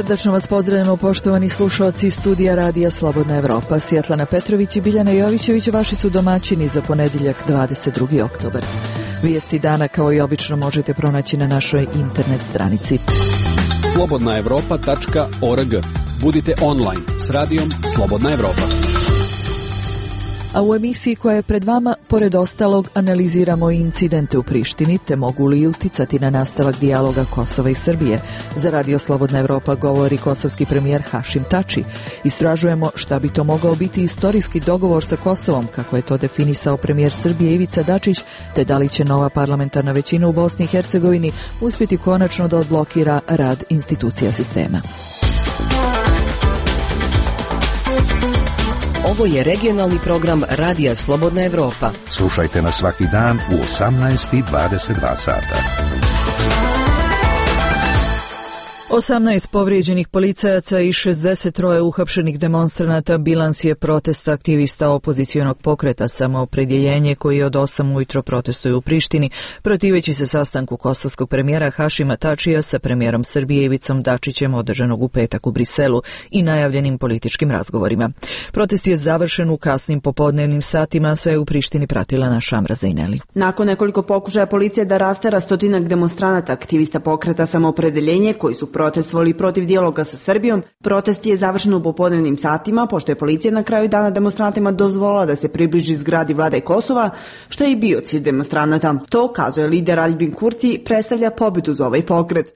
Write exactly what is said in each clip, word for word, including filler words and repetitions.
Srdačno vas pozdravljamo, poštovani slušalci studija Radija Slobodna Evropa. Svjetlana Petrović i Biljana Jovićević vaši su domaćini za ponedjeljak dvadeset drugi oktobar. Vijesti dana kao i obično možete pronaći na našoj internet stranici slobodna evropa tačka org. Budite online s radijom Slobodna Evropa. A u emisiji koja je pred vama, pored ostalog, analiziramo i incidente u Prištini, te mogu li uticati na nastavak dijaloga Kosova i Srbije. Za Radio Slobodna Evropa govori kosovski premijer Hašim Tači. Istražujemo šta bi to mogao biti istorijski dogovor sa Kosovom, kako je to definisao premijer Srbije Ivica Dačić, te da li će nova parlamentarna većina u Bosni i Hercegovini uspjeti konačno da odblokira rad institucija sistema. Ovo je regionalni program Radija Slobodna Evropa. Slušajte nas svaki dan u osamnaest i dvadeset dva sata. osamnaest povrijeđenih policajaca i šezdeset tri uhapšenih demonstranata bilans je protesta aktivista opozicionog pokreta Samoopredjeljenje koji od osam ujutro protestuju u Prištini protiveći se sastanku kosovskog premijera Hašima Tačija sa premijerom Srbije Ivicom Dačićem održanog u petak u Briselu i najavljenim političkim razgovorima. Protest je završen u kasnim popodnevnim satima, sve je u Prištini pratila naša Amra Zajneli. Nakon nekoliko pokušaja policije da rastera stotinak demonstranata aktivista pokreta Samoopredjeljenje koji su protestovali protiv dijaloga sa Srbijom, protest je završen u popodnevnim satima, pošto je policija na kraju dana demonstrantima dozvolila da se približi zgradi vlade Kosova, što je i bio cilj demonstranata. To, kazuje lider Albin Kurti, predstavlja pobjedu za ovaj pokret.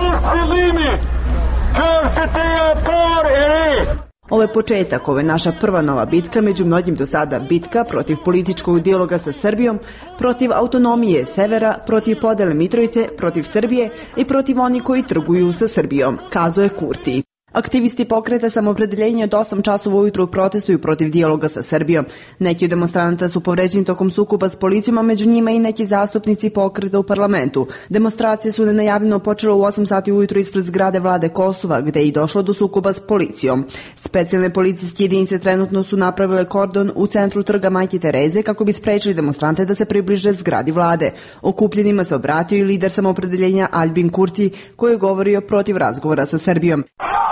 Ovo je početak, ovo je naša prva nova bitka, među mnogim do sada bitka protiv političkog dijaloga sa Srbijom, protiv autonomije severa, protiv podele Mitrovice, protiv Srbije i protiv onih koji trguju sa Srbijom, kazuje Kurti. Aktivisti pokreta Samoopredjeljenja od osam časova ujutru protestuju protiv dijaloga sa Srbijom. Neki od demonstranata su povređeni tokom sukoba s policijom, a među njima i neki zastupnici pokreta u parlamentu. Demonstracije su nenajavljeno počele u osam sati ujutru ispred zgrade vlade Kosova, gde je i došlo do sukoba s policijom. Specijalne policijske jedinice trenutno su napravile kordon u centru trga Majke Tereze kako bi sprečili demonstrante da se približe zgradi vlade. Okupljenima se obratio i lider Samoopredjeljenja Albin Kurti, koji je govorio protiv razgovora sa Srbijom.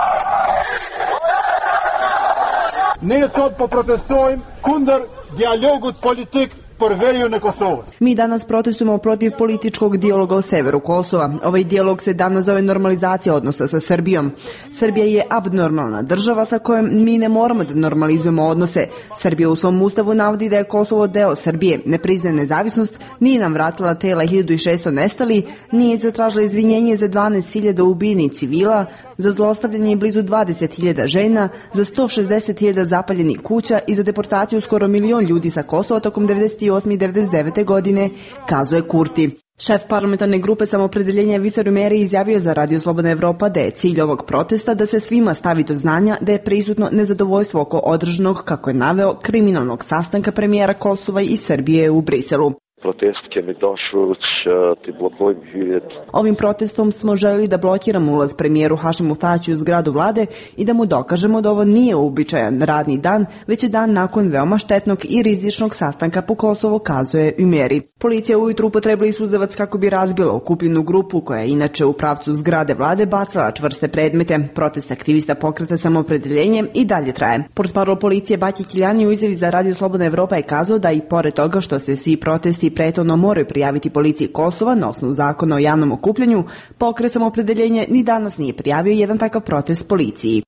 Ne sot po protestojmë kundër dialogut politik për verju në Kosovë. Mi danas protestujemo protiv političkog dijaloga o severu Kosova. Ovaj dijalog se danas zove normalizacija odnosa sa Srbijom. Srbija je abnormalna država sa kojom mi ne moramo da normalizujemo odnose. Srbija u svom ustavu navodi da je Kosovo deo Srbije, ne priznaje nezavisnost, nije nam vratila tela hiljadu šesto nestali, nije zatražila izvinjenje za dvanaest hiljada ubijenih civila, za zlostavljanje blizu dvadeset hiljada žena, za sto šezdeset hiljada zapaljenih kuća i za deportaciju skoro milion ljudi sa Kosova tokom devedeset osme i devedeset devete godine, kazuje Kurti. Šef parlamentarne grupe Samoopredjeljenja Visar Umeri izjavio za Radio Slobodna Evropa da je cilj ovog protesta da se svima stavi do znanja da je prisutno nezadovoljstvo oko održanog, kako je naveo, kriminalnog sastanka premijera Kosova i Srbije u Briselu. Protest kemi dashur që t'i blokojmë hyrjet. Ovim protestom smo želeli da blokiramo ulaz premijeru Hašimu Tačiju u zgradu vlade i da mu dokažemo da ovo nije uobičajen radni dan, već je dan nakon veoma štetnog i rizičnog sastanka po Kosovo, kazuje Umeri. Policija ujutru upotrebila suzavac kako bi razbila okupljenu grupu koja je inače u pravcu zgrade vlade bacala čvrste predmete. Protest aktivista pokreta Samoopredjeljenje i dalje traje. Portparol policije Baki Kiljani u izjavi za Radio Slobodna Evropa je kazao da i pored toga što se svi protesti prethodno moraju prijaviti policiji Kosova na osnovu zakona o javnom okupljanju, pokret Samoopredjeljenje ni danas nije prijavio jedan takav protest policiji.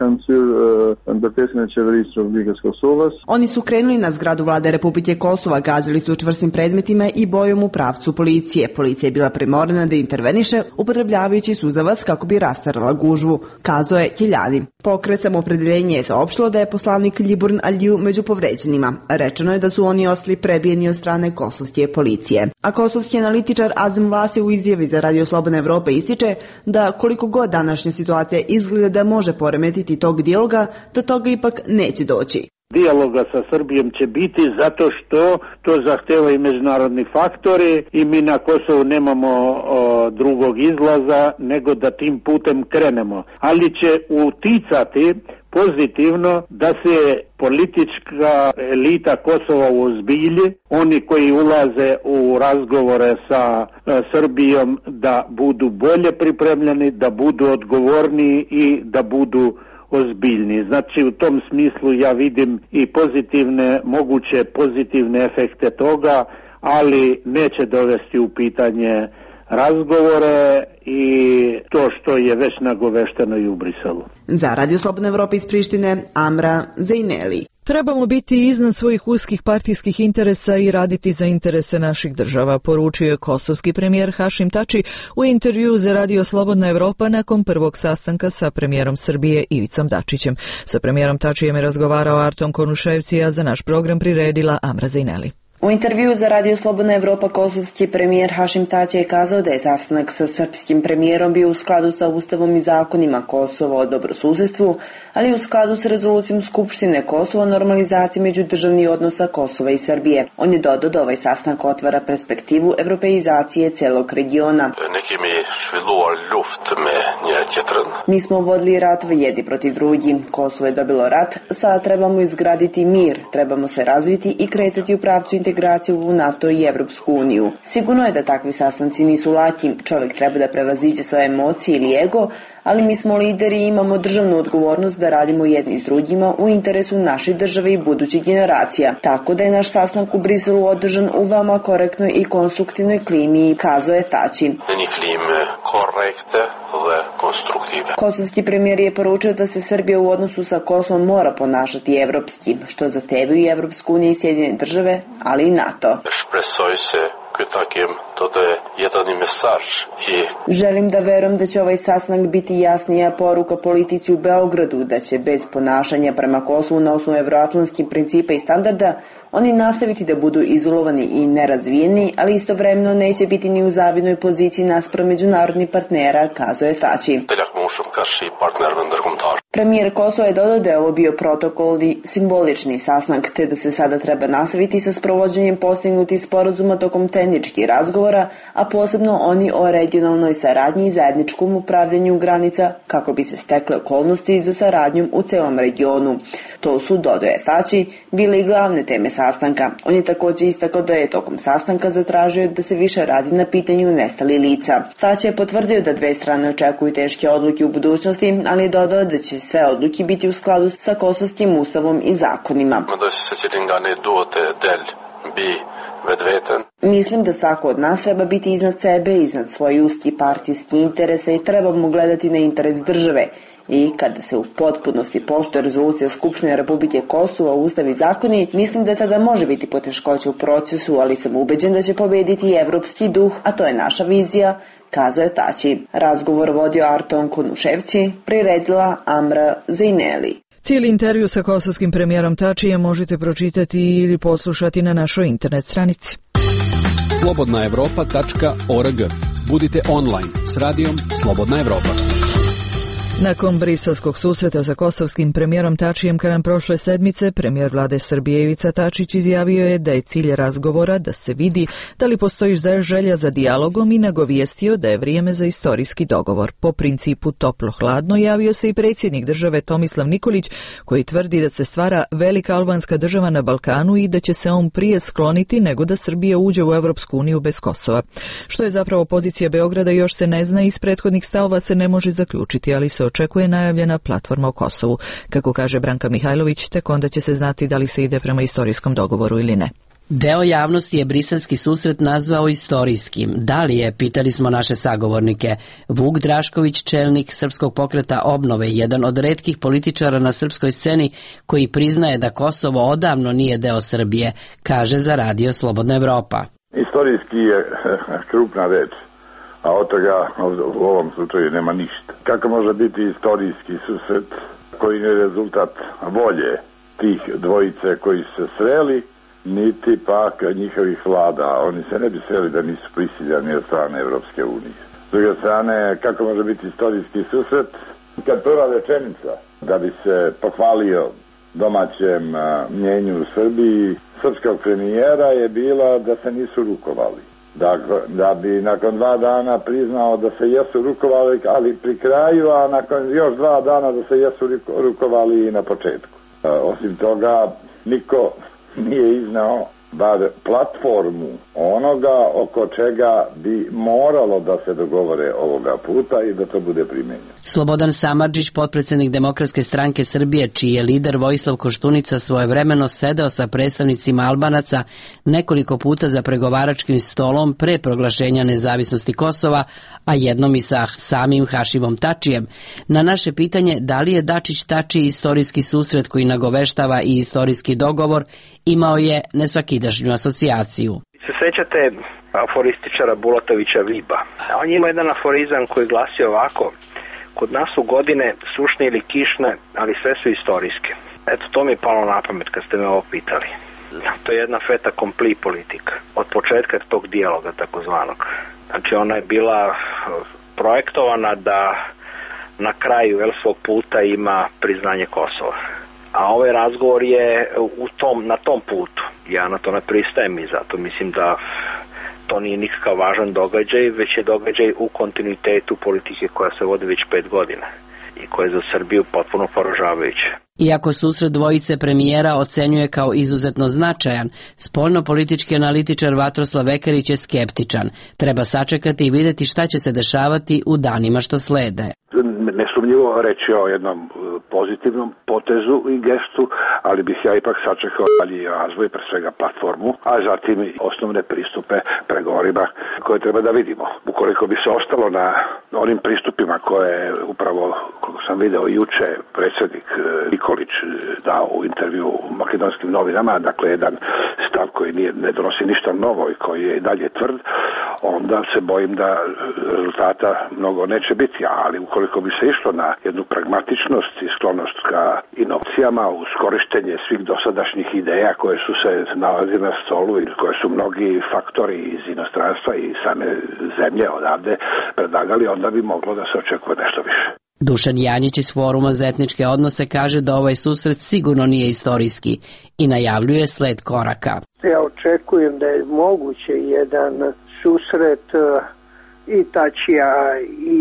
Oni su krenuli na zgradu vlade Republike Kosova, gađali su čvrstim predmetima i bojom u pravcu policije. Policija je bila primorana da interveniše, upotrebljavajući suzavac kako bi rastarala gužvu, kazao je Kiljani. Pokret Samoopredjeljenje je saopštilo da je poslanik Liburn Aliju među povređenima. Rečeno je da su oni ostali prebijeni od strane kosovske policije. A kosovski analitičar Azem Vlasje u izjavi za Radio Slobodna Evropa ističe da koliko god današnja situacija izgleda da može poremetiti tog dijaloga, do toga ipak neće doći. Dijaloga sa Srbijom će biti zato što to zahtevaju međunarodni faktori i mi na Kosovu nemamo o, drugog izlaza nego da tim putem krenemo. Ali će uticati pozitivno da se politička elita Kosova uozbilji, oni koji ulaze u razgovore sa e, Srbijom da budu bolje pripremljeni, da budu odgovorniji i da budu ozbiljni. Znači u tom smislu ja vidim i pozitivne, moguće pozitivne efekte toga, ali neće dovesti u pitanje razgovore i to što je već nagovešteno i u Briselu. Za Radio Slobodna Evropa iz Prištine, Amra Zejneli. Trebamo biti iznad svojih uskih partijskih interesa i raditi za interese naših država, poručio je kosovski premijer Hašim Tači u intervjuu za Radio Slobodna Evropa nakon prvog sastanka sa premijerom Srbije Ivicom Dačićem. Sa premijerom Tačijem je razgovarao Arton Konuševci, a za naš program priredila Amra Zejneli. U intervjuu za Radio Slobodna Evropa kosovski premijer Hašim Tači je kazao da je sastanak sa srpskim premijerom bio u skladu sa Ustavom i zakonima Kosova o dobrosusjedstvu, ali u skladu sa rezolucijom Skupštine Kosova o normalizaciji međudržavnih odnosa Kosova i Srbije. On je dodao da ovaj sastanak otvara perspektivu evropeizacije celog regiona. Mi smo vodili ratove jedni protiv drugih. Kosovo je dobilo rat, sada trebamo izgraditi mir, trebamo se razviti i kretati u pravcu integraciju u NATO i Evropsku uniju. Sigurno je da takvi sastanci nisu laki, čovjek treba da prevaziđe svoje emocije ili ego, ali mi smo lideri i imamo državnu odgovornost da radimo jedni s drugima u interesu naše države i budućih generacija. Tako da je naš sastanak u Briselu održan u veoma korektnoj i konstruktivnoj klimi, kazao je Tači. Kosovski premijer je poručio da se Srbija u odnosu sa Kosovom mora ponašati evropski, što zahtevaju i Evropsku uniju i Sjedinjene države, ali i NATO. Želim da verujem da će ovaj sastanak biti jasnija poruka politici u Beogradu, da će bez ponašanja prema Kosovu na osnovu evroatlantskih principa i standarda oni nastaviti da budu izolovani i nerazvijeni, ali istovremeno neće biti ni u zavidnoj poziciji naspram međunarodnih partnera, kazao je Tači. Premijer Kosova je dodao da je ovo bio protokolni simbolični sastanak, te da se sada treba nastaviti sa sprovođenjem postignutih sporazuma tokom tehničkih razgovora, a posebno oni o regionalnoj saradnji i zajedničkom upravljanju granica, kako bi se stekle okolnosti za saradnjom u celom regionu. To su, dodao je Tači, bile i glavne teme sastanka. On je također istakao da je tokom sastanka zatražio da se više radi na pitanju nestali lica. Tači je potvrdio da dve strane očekuju teške odluke u budućnosti, ali je dodao da će sve odluke biti u skladu sa kosovskim ustavom i zakonima. Mislim da svako od nas treba biti iznad sebe, iznad svoje uski partijski interese i trebamo gledati na interes države. I kada se u potpunosti poštuje rezolucija Skupštine Republike Kosova, Ustav i zakoni, mislim da tada može biti poteškoća u procesu, ali sam ubeđen da će pobediti i evropski duh, a to je naša vizija, kazao je Tači. Razgovor vodio Arton Konuševci, priredila Amra Zejneli. Cijeli intervju sa kosovskim premijerom Tačijem možete pročitati ili poslušati na našoj internet stranici. slobodna evropa tačka org. Budite online s radijom Slobodna Evropa. Nakon briselskog susreta sa kosovskim premijerom Tačijem krajem prošle sedmice, premijer vlade Srbije Ivica Dačić izjavio je da je cilj razgovora da se vidi da li postoji želja za dijalogom i nagovijestio da je vrijeme za istorijski dogovor. Po principu toplo-hladno javio se i predsjednik države Tomislav Nikolić, koji tvrdi da se stvara velika albanska država na Balkanu i da će se on prije skloniti nego da Srbija uđe u Evropsku uniju bez Kosova. Što je zapravo pozicija Beograda još se ne zna i iz prethodnih stavova se ne može zaključiti, ali se očekuje najavljena platforma o Kosovu. Kako kaže Branka Mihajlović, tek onda će se znati da li se ide prema istorijskom dogovoru ili ne. Deo javnosti je briselski susret nazvao istorijskim. Da li je, pitali smo naše sagovornike. Vuk Drašković, čelnik Srpskog pokreta obnove, jedan od retkih političara na srpskoj sceni koji priznaje da Kosovo odavno nije deo Srbije, kaže za Radio Slobodna Evropa. Istorijski je krupna reč, a od toga u ovom slučaju nema ništa. Kako može biti istorijski susret koji je rezultat volje tih dvojice koji su se sreli, niti pak njihovih vlada. Oni se ne bi sreli da nisu prisiljani od strane Evropske unije. S druge strane, kako može biti istorijski susret kad prva rečenica da bi se pohvalio domaćem mnjenju u Srbiji srpskog premijera je bila da se nisu rukovali. Dakle, da bi nakon dva dana priznao da se jesu rukovali, ali pri kraju, a nakon još dva dana da se jesu rukovali i na početku. E, osim toga, niko nije iznao bar platformu onoga oko čega bi moralo da se dogovore ovoga puta i da to bude primenjeno. Slobodan Samardžić, potpredsjednik Demokratske stranke Srbije, čiji je lider Vojislav Koštunica svojevremeno sedeo sa predstavnicima Albanaca nekoliko puta za pregovaračkim stolom pre proglašenja nezavisnosti Kosova, a jednom i sa samim Hašimom Tačijem. Na naše pitanje da li je Dačić-Tači istorijski susret koji nagoveštava i istorijski dogovor, imao je nesvakidašnju asocijaciju. Se sećate aforističara Bulatovića Viba? On ima jedan aforizam koji glasi ovako: kod nas su godine sušne ili kišne, ali sve su istorijske. Eto, to mi je palo na pamet kad ste me ovo pitali. To je jedna feta kompli politika. Od početka tog dijaloga takozvanog. Znači ona je bila projektovana da na kraju el, svog puta ima priznanje Kosova. A ovaj razgovor je u tom, na tom putu. Ja na to ne pristajem i zato mislim da to nije nikakav važan događaj, već je događaj u kontinuitetu politike koja se vodi već pet godina i koja je za Srbiju potpuno poražavajuća. Iako susret dvojice premijera ocenjuje kao izuzetno značajan, spoljno-politički analitičar Vatroslav Vekarić je skeptičan. Treba sačekati i vidjeti šta će se dešavati u danima što slede. Nesumnjivo reći o jednom pozitivnom potezu i gestu, ali bih ja ipak sačekao dalji razvoj, pre svega platformu, a zatim i osnovne pristupe pregovorima koje treba da vidimo. Ukoliko bi se ostalo na onim pristupima koje je upravo, kako sam video juče, predsjednik Nikolić dao u intervju u makedonskim novinama, dakle jedan stav koji nije, ne donosi ništa novo i koji je i dalje tvrd, onda se bojim da rezultata mnogo neće biti, ali ukoliko bi se išlo na jednu pragmatičnost i sklonost ka inovacijama uz korištenje svih dosadašnjih ideja koje su se nalazi na stolu i koje su mnogi faktori iz inostranstva i same zemlje odavde predlagali, onda bi moglo da se očekuje nešto više. Dušan Janjić iz Foruma za etničke odnose kaže da ovaj susret sigurno nije istorijski i najavljuje sled koraka. Ja očekujem da je moguće jedan susret i Tačija i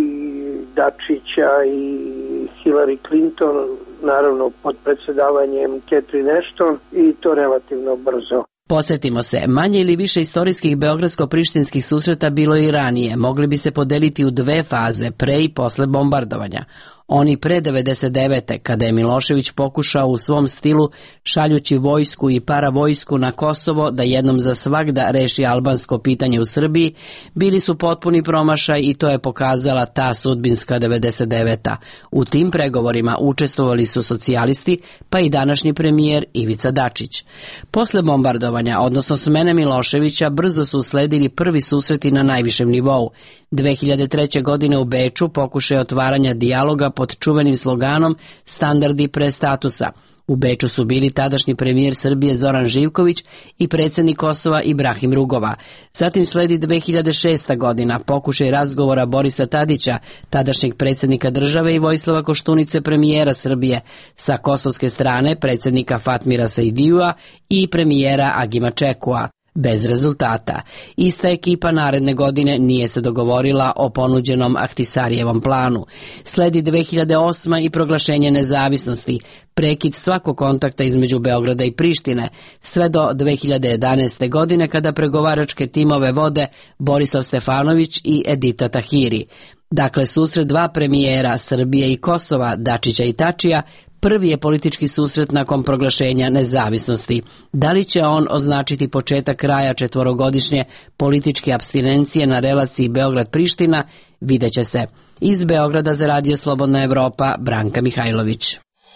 Dačića i Hillary Clinton, naravno pod predsjedavanjem Catherine Ashton, i to relativno brzo. Podsjetimo se, manje ili više istorijskih beogradsko-prištinskih susreta bilo i ranije. Mogli bi se podeliti u dve faze, pre i posle bombardovanja. Oni pre devedeset devete. kada je Milošević pokušao u svom stilu, šaljući vojsku i paravojsku na Kosovo da jednom za svagda reši albansko pitanje u Srbiji, bili su potpuni promašaj i to je pokazala ta sudbinska devedeset deveta. U tim pregovorima učestvovali su socijalisti, pa i današnji premijer Ivica Dačić. Posle bombardovanja, odnosno smene Miloševića, brzo su usledili prvi susreti na najvišem nivou. dve hiljade treće. godine u Beču pokušaj otvaranja dijaloga pod čuvenim sloganom Standardi pre statusa. U Beču su bili tadašnji premijer Srbije Zoran Živković i predsjednik Kosova Ibrahim Rugova. Zatim sledi dve hiljade šesta. godina, pokušaj razgovora Borisa Tadića, tadašnjeg predsjednika države, i Vojislava Koštunice, premijera Srbije, sa kosovske strane predsjednika Fatmira Saidijua i premijera Agima Čekua. Bez rezultata. Ista ekipa naredne godine nije se dogovorila o ponuđenom Ahtisarijevom planu. Sledi dve hiljade osma. i proglašenje nezavisnosti, prekid svakog kontakta između Beograda i Prištine, sve do dve hiljade jedanaeste. godine kada pregovaračke timove vode Borislav Stefanović i Edita Tahiri. Dakle, susret dva premijera Srbije i Kosova, Dačića i Tačija, prvi je politički susret nakon proglašenja nezavisnosti. Da li će on označiti početak kraja četvorogodišnje političke apstinencije na relaciji Beograd-Priština, vidjet će se. Iz Beograda za Radio Slobodna Evropa, Branka Mihajlović.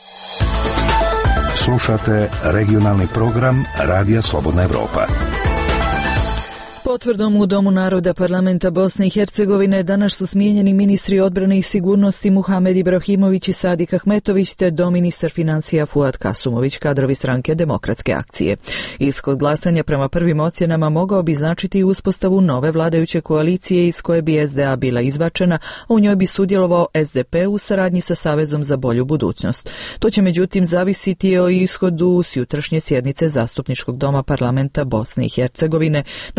Slušate regionalni program Radija Slobodna Evropa. Potvrdom u Domu naroda Parlamenta Bosne i Hercegovine danas su smijenjeni ministri odbrane i sigurnosti Muhamed Ibrahimović i Sadik Ahmetović te doministar financija Fuad Kasumović, kadrovi stranke Demokratske akcije. Ishod glasanja prema prvim ocjenama mogao bi značiti uspostavu nove vladajuće koalicije iz koje bi es de a bila izbačena, a u njoj bi sudjelovao es de pe u saradnji sa Savezom za bolju budućnost. To će međutim zavisiti o ishodu s jutrašnje sjednice Zastupničkog doma Parlamenta Bosne i Hercegovine, na kojem će se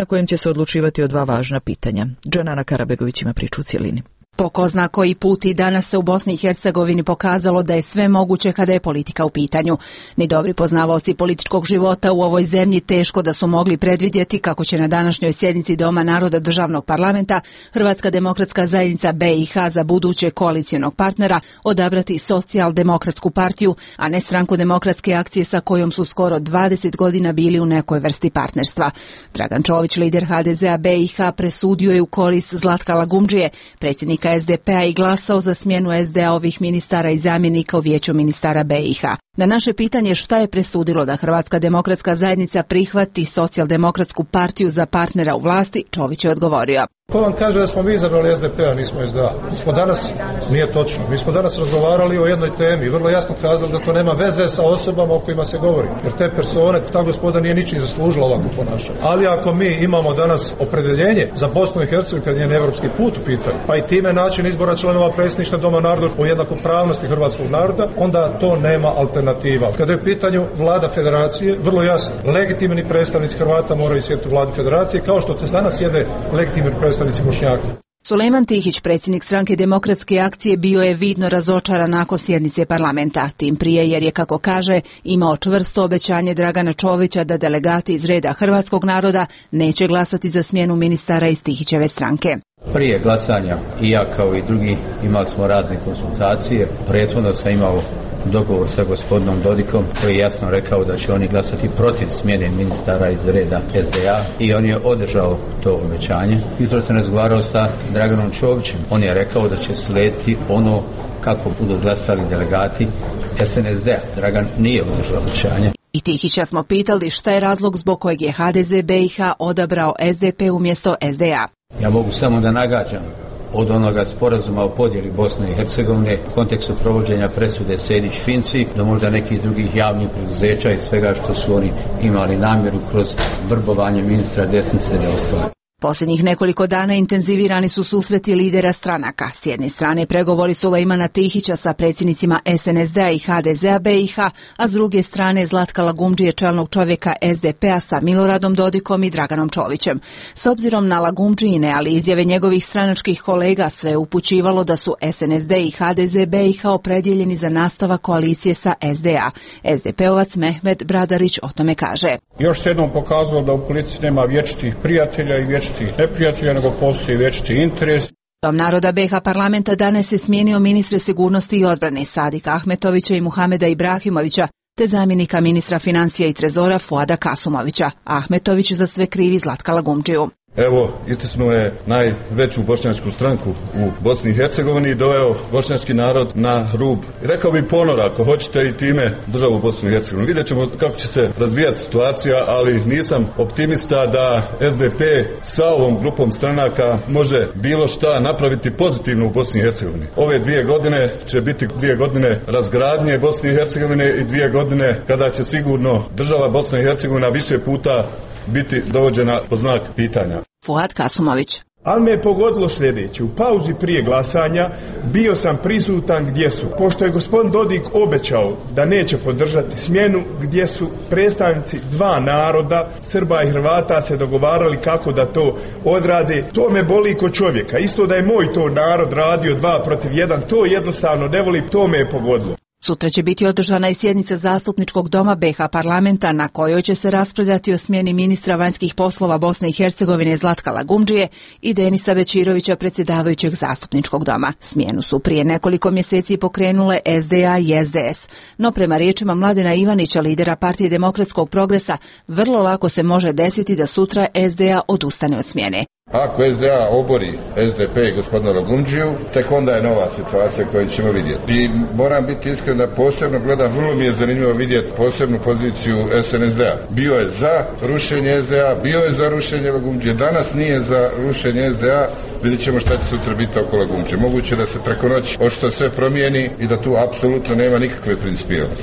se odlučivati o dva važna pitanja. Džanana Karabegović ima priču u cjelini. Po ko zna koji put i danas se u Bosni i Hercegovini pokazalo da je sve moguće kada je politika u pitanju. Ni dobri poznavaoci političkog života u ovoj zemlji teško da su mogli predvidjeti kako će na današnjoj sjednici Doma naroda državnog parlamenta Hrvatska demokratska zajednica B i H za buduće koalicijonog partnera odabrati Socijaldemokratsku partiju, a ne Stranku demokratske akcije sa kojom su skoro dvadeset godina bili u nekoj vrsti partnerstva. Dragan Čović, lider H D Z a B i H, presudio je u korist Zlatka Lagumdžije, predsjednika S D P a, i glasao za smjenu S D A-ovih ministara i zamjenika u vijeću ministara B i H. Na naše pitanje šta je presudilo da Hrvatska demokratska zajednica prihvati Socijaldemokratsku partiju za partnera u vlasti, Čović je odgovorio. Ko vam kaže da smo mi izabrali S D P a, nismo S D A? Mi smo danas, nije točno, mi smo danas razgovarali o jednoj temi i vrlo jasno kazali da to nema veze sa osobama o kojima se govori. Jer te persone, ta gospoda nije ničim zaslužila ovako ponašanje. Ali ako mi imamo danas opredeljenje za Bosnu i Hercegovinu kad je njen evropski put u pitanju, pa i time način izbora članova predsjedništva Doma naroda o jednakopravnosti hrvatskog naroda, onda to nema alternativa. Kada je u pitanju vlada federacije, vrlo jasno, legitimni predstavnici Hrvata moraju sjediti u vladi federacije, kao što se danas sjede legitimni predstavnici Bošnjaka. Sulejman Tihić, predsjednik Stranke demokratske akcije, bio je vidno razočaran nakon sjednice parlamenta, tim prije jer je, kako kaže, imao čvrsto obećanje Dragana Čovića da delegati iz reda hrvatskog naroda neće glasati za smjenu ministara iz Tihićeve stranke. Prije glasanja i ja kao i drugi imali smo razne konsultacije. Prethodno sam imao dogovor sa gospodinom Dodikom koji je jasno rekao da će oni glasati protiv smjene ministara iz reda S D A i on je održao to obećanje. Jutro sam razgovarao sa Draganom Čovićem. On je rekao da će slijediti ono kako budu glasali delegati S N S D a. Dragan nije održao obećanje. I Tihića smo pitali šta je razlog zbog kojeg je H D Z B i H odabrao S D P umjesto S D A. Ja mogu samo da nagađam od onoga sporazuma o podjeli Bosne i Hercegovine u kontekstu provođenja presude Sejdić-Finci do možda nekih drugih javnih preduzeća i svega što su oni imali namjeru kroz vrbovanje ministra desnice da ostvare. Posljednjih nekoliko dana intenzivirani su susreti lidera stranaka. S jedne strane pregovori Sulejmana Tihića sa predsjednicima S N S D a i H D Z a B i H, a s druge strane Zlatka Lagumdžije, čelnog čovjeka S D P a sa Miloradom Dodikom i Draganom Čovićem. S obzirom na Lagumdžijine, ali izjave njegovih stranačkih kolega, sve je upućivalo da su S N S D i H D Z B i H opredjeljeni za nastavak koalicije sa S D A. S D P-ovac Mehmet Bradarić o tome kaže. Još se jednom pokazalo da u politici nema vječitih prijatelja i vječitih neprijatelja, nego postoji vječiti interes. Dom naroda B i H parlamenta danas je smijenio ministre sigurnosti i odbrane Sadika Ahmetovića i Muhameda Ibrahimovića, te zamjenika ministra financija i trezora Fuada Kasumovića. Ahmetović za sve krivi Zlatka Lagumdžiju. Evo, istisnuo je najveću bošnjačku stranku u Bosni i Hercegovini i doveo bošnjački narod na rub, rekao bi ponora, ako hoćete, i time državu Bosnu i Hercegovinu. Vidjet ćemo kako će se razvijati situacija, ali nisam optimista da S D P sa ovom grupom stranaka može bilo šta napraviti pozitivno u Bosni i Hercegovini. Ove dvije godine će biti dvije godine razgradnje Bosne i Hercegovine i dvije godine kada će sigurno država Bosna i Hercegovina više puta biti dovođena pod znak pitanja. Fuad Kasumović. Ali me je pogodilo sljedeće. U pauzi prije glasanja bio sam prisutan gdje su, pošto je gospodin Dodik obećao da neće podržati smjenu, gdje su predstavnici dva naroda, Srba i Hrvata, se dogovarali kako da to odrade. To me boli ko čovjeka. Isto da je moj to narod radio dva protiv jedan, to jednostavno ne voli, to me je pogodilo. Sutra će biti održana i sjednica Zastupničkog doma B i H parlamenta na kojoj će se raspravljati o smjeni ministra vanjskih poslova Bosne i Hercegovine Zlatka Lagumdžije i Denisa Bečirovića, predsjedavajućeg Zastupničkog doma. Smjenu su prije nekoliko mjeseci pokrenule S D A i S D S, no prema riječima Mladena Ivanića, lidera Partije demokratskog progresa, vrlo lako se može desiti da sutra S D A odustane od smjene. Ako S D A obori S D P i gospodina Lagumdžiju, tek onda je nova situacija koju ćemo vidjeti. I moram biti iskren da posebno gledam, vrlo mi je zanimljivo vidjeti posebnu poziciju S N S D a. Bio je za rušenje S D A, bio je za rušenje Lagumdžije, danas nije za rušenje S D A, vidjet ćemo šta će sutra biti oko Lagumdžije. Moguće da se preko noći očito sve promijeni i da tu apsolutno nema nikakve principijelnosti.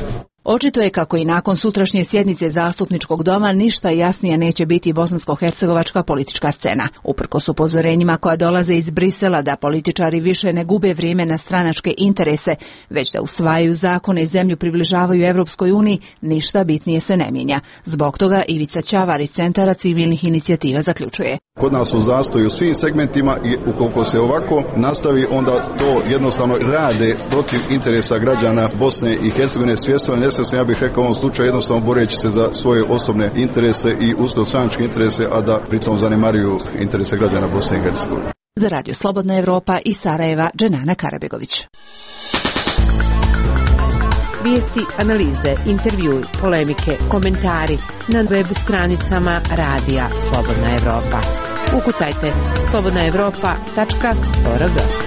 Očito je kako i nakon sutrašnje sjednice Zastupničkog doma ništa jasnije neće biti bosansko-hercegovačka politička scena. Uprkos upozorenjima koja dolaze iz Brisela da političari više ne gube vrijeme na stranačke interese, već da usvajaju zakone i zemlju približavaju Evropskoj uniji, ništa bitnije se ne mijenja. Zbog toga Ivica Ćavar iz Centara civilnih inicijativa zaključuje. Kod nas su zastoji u svim segmentima i ukoliko se ovako nastavi, onda to jednostavno rade protiv interesa građana Bosne i Hercegovine, svjesno i nesvjesno, ja bih rekao u ovom slučaju, jednostavno boreći se za svoje osobne interese i uskostranačke interese, a da pritom zanemaruju interese građana Bosne i Hercegovine. Za Radio Slobodna Evropa iz Sarajeva, Dženana Karabegović. Vijesti, analize, intervjui, polemike, komentari na web stranicama Radija Slobodna Evropa. Ukucajte slobodna evropa tačka org.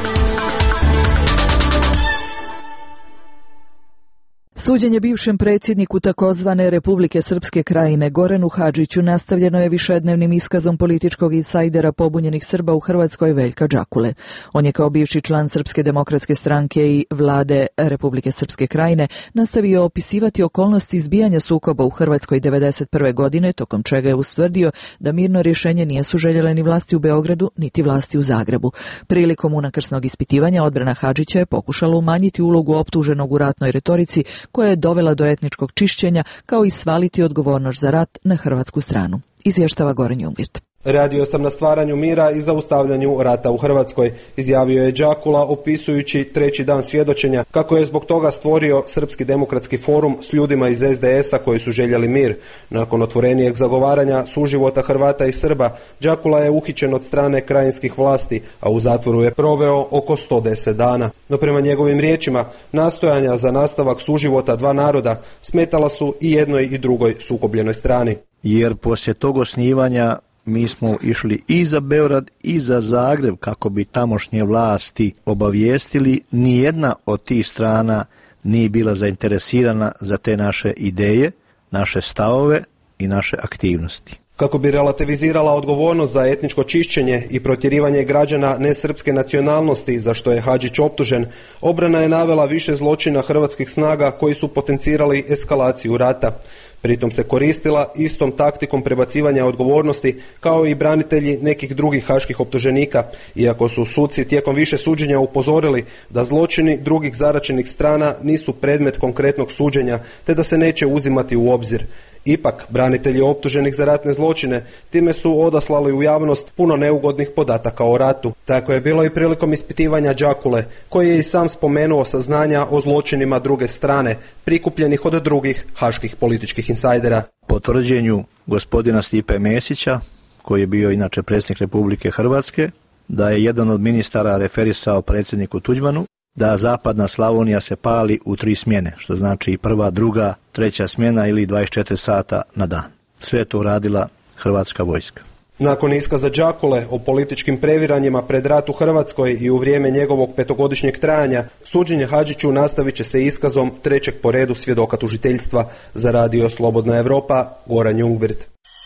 Suđenje bivšem predsjedniku takozvane Republike Srpske Krajine Goranu Hadžiću nastavljeno je višednevnim iskazom političkog insajdera pobunjenih Srba u Hrvatskoj Veljka Džakule. On je kao bivši član Srpske demokratske stranke i vlade Republike Srpske Krajine nastavio opisivati okolnosti izbijanja sukoba u Hrvatskoj devedeset prve godine, tokom čega je ustvrdio da mirno rješenje nisu željele ni vlasti u Beogradu, niti vlasti u Zagrebu. Prilikom unakrsnog ispitivanja odbrana Hadžića je pokušala umanjiti ulogu optuženog u ratnoj retorici koja je dovela do etničkog čišćenja, kao i svaliti odgovornost za rat na hrvatsku stranu. Izvještava Goran Jungwirth. Radio sam na stvaranju mira i zaustavljanju rata u Hrvatskoj, izjavio je Džakula opisujući treći dan svjedočenja kako je zbog toga stvorio Srpski demokratski forum s ljudima iz es de esa koji su željeli mir. Nakon otvorenijeg zagovaranja suživota Hrvata i Srba, Džakula je uhićen od strane krajinskih vlasti, a u zatvoru je proveo oko sto deset dana. No prema njegovim riječima, nastojanja za nastavak suživota dva naroda smetala su i jednoj i drugoj sukobljenoj strani. Jer poslije tog osnivanja mi smo išli i za Beograd i za Zagreb kako bi tamošnje vlasti obavijestili, nijedna od tih strana nije bila zainteresirana za te naše ideje, naše stavove i naše aktivnosti. Kako bi relativizirala odgovornost za etničko čišćenje i protjerivanje građana nesrpske nacionalnosti za što je Hadžić optužen, obrana je navela više zločina hrvatskih snaga koji su potencirali eskalaciju rata. Pritom se koristila istom taktikom prebacivanja odgovornosti kao i branitelji nekih drugih haških optuženika, iako su suci tijekom više suđenja upozorili da zločini drugih zaračenih strana nisu predmet konkretnog suđenja te da se neće uzimati u obzir. Ipak, branitelji optuženih za ratne zločine time su odaslali u javnost puno neugodnih podataka o ratu. Tako je bilo i prilikom ispitivanja Džakule, koji je i sam spomenuo saznanja o zločinima druge strane, prikupljenih od drugih haških političkih insajdera. Po tvrđenju gospodina Stipe Mesića, koji je bio inače predsjednik Republike Hrvatske, da je jedan od ministara referisao predsjedniku Tuđmanu, da zapadna Slavonija se pali u tri smjene, što znači i prva, druga, treća smjena ili dvadeset četiri sata na dan. Sve je to uradila hrvatska vojska. Nakon iskaza Džakule o političkim previranjima pred rat u Hrvatskoj i u vrijeme njegovog petogodišnjeg trajanja, suđenje Hadžiću nastavit će se iskazom trećeg po redu svjedoka tužiteljstva. Za Radio Slobodna Evropa, Goran Jungwirth.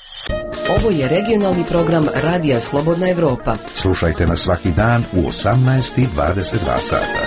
Ovo je regionalni program Radija Slobodna Evropa. Slušajte nas svaki dan u osamnaest i dvadeset dva sata.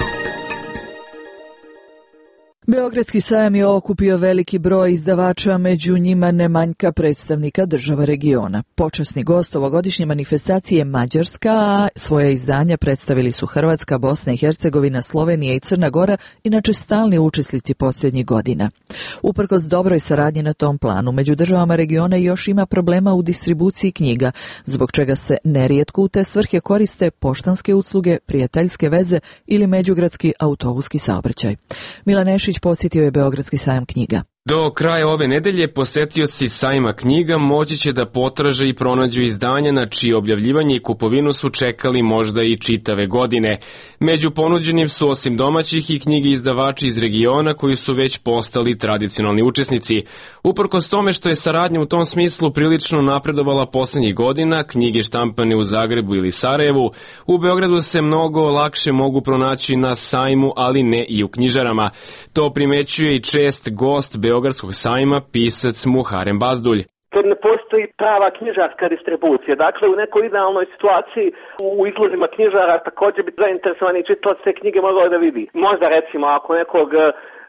Beogradski sajam je okupio veliki broj izdavača, među njima ne manjka predstavnika država regiona. Počasni gost ovogodišnje manifestacije je Mađarska, a svoje izdanja predstavili su Hrvatska, Bosna i Hercegovina, Slovenija i Crna Gora, inače stalni učesnici posljednjih godina. Uprkos dobroj saradnji na tom planu, među državama regiona još ima problema u distribuciji knjiga, zbog čega se nerijetko u te svrhe koriste poštanske usluge, prijateljske veze ili međugradski autobuski saobraćaj. Milan Nešić posjetio je Beogradski sajam knjiga. Do kraja ove nedelje posetioci sajma knjiga moći će da potraže i pronađu izdanja na čije objavljivanje i kupovinu su čekali možda i čitave godine. Među ponuđenim su osim domaćih i knjige izdavači iz regiona koji su već postali tradicionalni učesnici. Uprkos tome što je saradnja u tom smislu prilično napredovala poslednjih godina, knjige štampane u Zagrebu ili Sarajevu, u Beogradu se mnogo lakše mogu pronaći na sajmu, ali ne i u knjižarama. To primećuje i čest gost Beogradskog sajma, pisac Muharem Bazdulj. Kad ne postoji prava knjižarska distribucija, dakle u nekoj idealnoj situaciji u izložima knjižara također bi zainteresovani čitalac te knjige mogao da vidi. Možda recimo ako nekog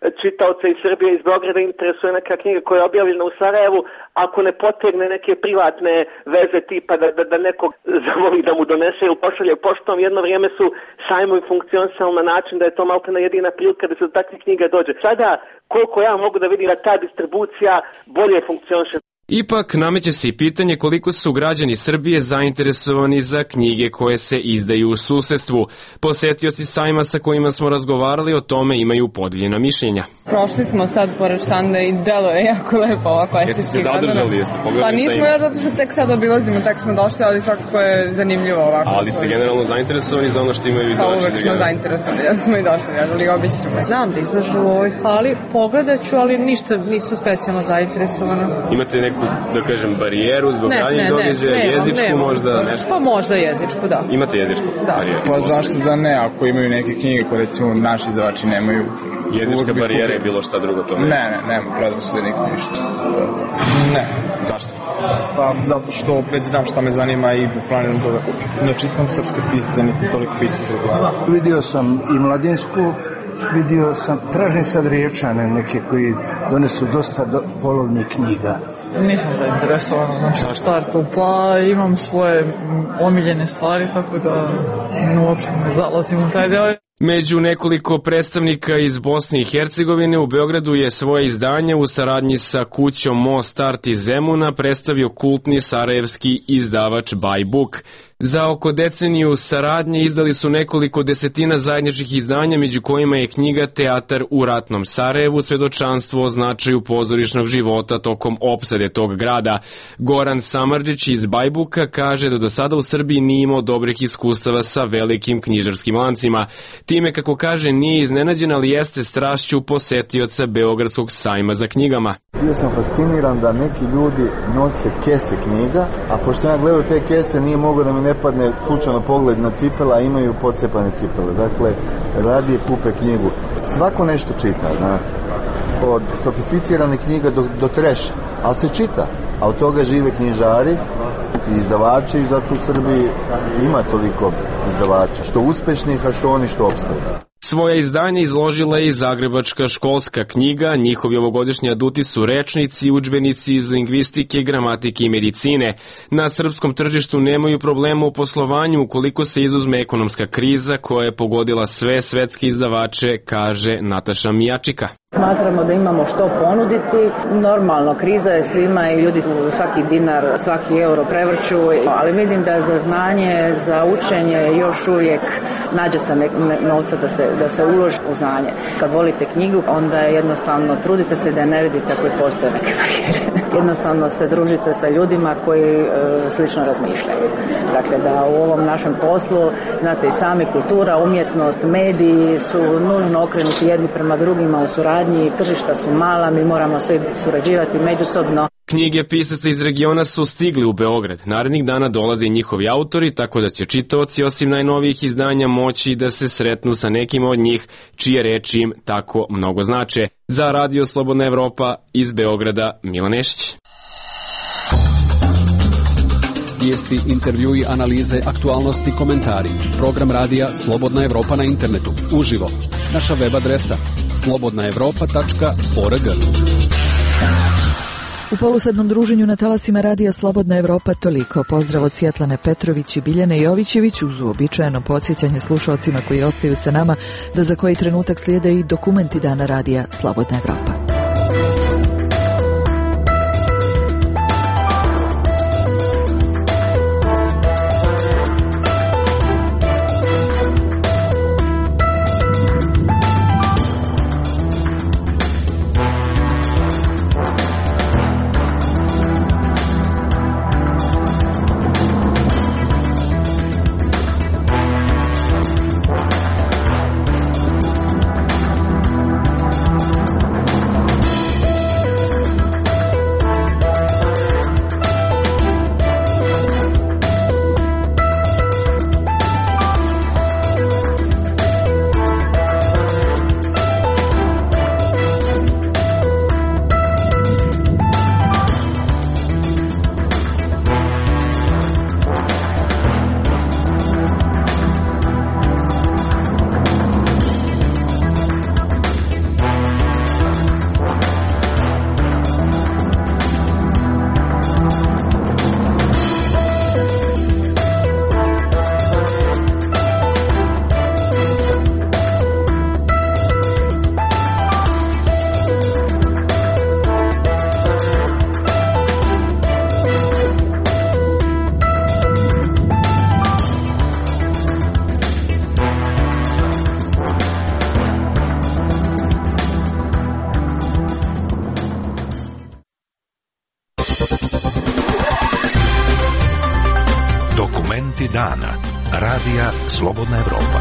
čitaoca iz Srbije, iz Beograda interesuje neka knjiga koja je objavljena u Sarajevu, ako ne potegne neke privatne veze tipa da, da, da nekog zamoli da mu donese ili pošalje poštom, jedno vrijeme su sajmovi funkcionisali na način da je to maltene jedina prilika da se do takvih knjiga dođe. Sada, koliko ja mogu da vidim da ta distribucija bolje funkcioniše. Ipak nameće se i pitanje koliko su građani Srbije zainteresovani za knjige koje se izdaju u susedstvu. Posetioci sajma sa kojima smo razgovarali o tome imaju podijeljena mišljenja. Prošli smo sad pored štanda i delo je jako lepo ovako estetski. Jeste se zadržali, jeste pogledali pa nismo još zato što tek sad obilazimo, tek smo došli, ali svakako je zanimljivo ovako. Ali ste generalno zainteresovani za ono što imaju izdavači? Pa uvek smo zainteresovani, ja smo i došli, ali obići ćemo. Znam da izlažu u ovoj hali, pogledat ću, ali ništa nisu specijalno zainteresovana. Imate neku, da kažem, barijeru zbog ranjih događaja, jezičku nemam, možda nešto? Pa možda jezičku, da. Imate jezičku da. barijeru? Pa zašto da ne, ako imaju neke knjige koje recimo naši izdavači nemaju. Jezička barijera je bilo šta drugo to ne? Ne, ne, nema predrasude nikom ništa. Ne. Zašto? Pa zato što već znam šta me zanima i planiram to da kupim. Ne čitam srpske pisce, niti toliko pisce za glavu. Vidio sam i mladinsku, vidio sam, tražim sad Riječane neke koji donesu dosta do, polovnih knjiga. Nisam zainteresovana, znači štartu, pa imam svoje omiljene stvari, tako da uopšte ne zalazim u taj deo. Među nekoliko predstavnika iz Bosne i Hercegovine u Beogradu je svoje izdanje u saradnji sa kućom Most Art iz Zemuna predstavio kultni sarajevski izdavač Bajbuk. Za oko deceniju saradnje izdali su nekoliko desetina zajedničkih izdanja, među kojima je knjiga Teatar u ratnom Sarajevu, svedočanstvo o značaju pozorišnog života tokom opsade tog grada. Goran Samardžić iz Bajbuka kaže da do sada u Srbiji nije imao dobrih iskustava sa velikim knjižarskim lancima. Time, kako kaže, nije iznenađen, ali jeste strašću posetioca Beogradskog sajma za knjigama. Bio sam fasciniran da neki ljudi nose kese knjiga, a pošto ja gledao te kese nije mogao da mi ne padne slučajno pogled na cipela, a imaju pocepane cipele. Dakle, radije kupe knjigu. Svako nešto čita, znači, od sofisticirane knjiga do, do treša, ali se čita, a od toga žive knjižari i izdavači i zato u Srbiji ima toliko izdavača, što uspešnih, a što oni što opstaju. Svoja izdanja izložila je i Zagrebačka školska knjiga, njihovi ovogodišnji aduti su rečnici, udžbenici iz lingvistike, gramatike i medicine. Na srpskom tržištu nemaju problema u poslovanju ukoliko se izuzme ekonomska kriza koja je pogodila sve svetske izdavače, kaže Nataša Mijačika. Smatramo da imamo što ponuditi. Normalno, kriza je svima i ljudi svaki dinar, svaki euro prevrću, ali vidim da za znanje, za učenje još uvijek nađe se ne, ne, novca da se, da se uloži u znanje. Kad volite knjigu, onda je jednostavno trudite se da ne vidite ako postoje neke barijere. Jednostavno se družite sa ljudima koji e, slično razmišljaju. Dakle, da u ovom našem poslu, znate i sami, kultura, umjetnost, mediji su nužno okrenuti jedni prema drugima u suradnji, tržišta su mala, mi moramo svi surađivati međusobno. Knjige pisaca iz regiona su stigli u Beograd. Narednih dana dolaze i njihovi autori, tako da će čitaoci osim najnovijih izdanja moći da se sretnu sa nekim od njih, čije reči im tako mnogo znače. Za Radio Slobodna Evropa iz Beograda, Milan Nešić. Vijesti, intervjui, analize, aktualnosti, komentari. Program radija Slobodna Evropa na internetu, uživo. Naša web adresa slobodna evropa tačka org. U polusadnom druženju na talasima radija Slobodna Evropa toliko. Pozdrav od Svjetlane Petrović i Biljane Jovićević uz uobičajeno podsjećanje slušalcima koji ostaju sa nama da za koji trenutak slijede i dokumenti dana radija Slobodna Evropa. Segmenti dana. Radija Slobodna Evropa.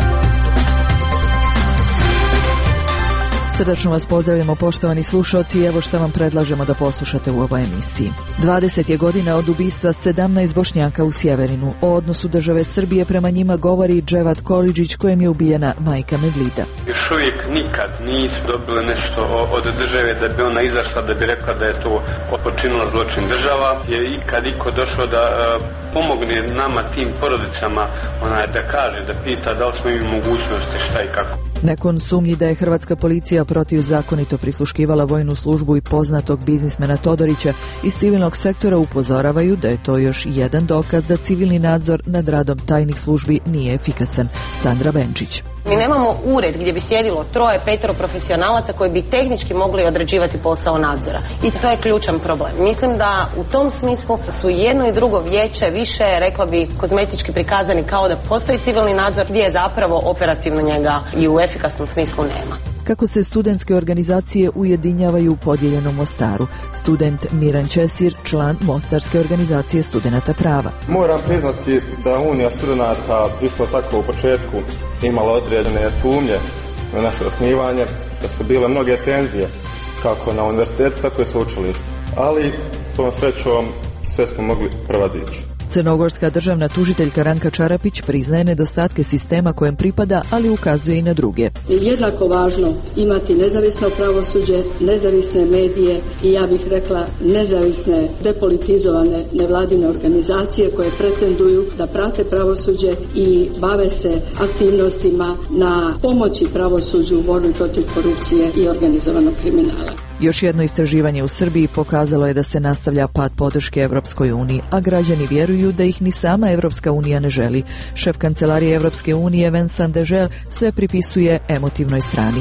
Srdačno vas pozdravljamo, poštovani slušalci, i evo šta vam predlažemo da poslušate u ovoj emisiji. dvadeset je godina od ubistva sedamnaest Bošnjaka u Sjeverinu. O odnosu države Srbije prema njima govori Dževat Kolidžić, kojem je ubijena majka Mevlida. Još uvijek nikad nisu dobili nešto od države da bi ona izašla, da bi rekla da je to počinila zločin država. Je ikad iko došao da uh, pomogne nama, tim porodicama, onaj, da kaže, da pita da li smo imali mogućnosti, šta i kako. Nakon sumnji da je hrvatska policija protivzakonito prisluškivala vojnu službu i poznatog biznismena Todorića iz civilnog sektora, upozoravaju da je to još jedan dokaz da civilni nadzor nad radom tajnih službi nije efikasan. Sandra Benčić. Mi nemamo ured gdje bi sjedilo troje, petero profesionalaca koji bi tehnički mogli odrađivati posao nadzora. I to je ključan problem. Mislim da u tom smislu su jedno i drugo vijeće više, rekla bi, kozmetički prikazani kao da postoji civilni nadzor gdje je zapravo operativno njega i u efikasnom smislu nema. Kako se studentske organizacije ujedinjavaju u podijeljenom Mostaru. Student Miran Česir, član Mostarske organizacije studenata prava. Moram priznati da Unija studenata isto tako u početku imala određene sumnje na naše osnivanje, da su bile mnoge tenzije kako na univerzitetu, tako i sveučilištu. Ali svom srećom sve smo mogli prevazići. Crnogorska državna tužiteljka Ranka Čarapić priznaje nedostatke sistema kojem pripada, ali ukazuje i na druge. Jednako važno imati nezavisno pravosuđe, nezavisne medije i, ja bih rekla, nezavisne depolitizovane nevladine organizacije koje pretenduju da prate pravosuđe i bave se aktivnostima na pomoći pravosuđu u borbi protiv korupcije i organizovanog kriminala. Još jedno istraživanje u Srbiji pokazalo je da se nastavlja pad podrške Evropskoj uniji, a građani vjeruju da ih ni sama Evropska unija ne želi. Šef kancelarije Evropske unije Vincent Degel sve pripisuje emotivnoj strani.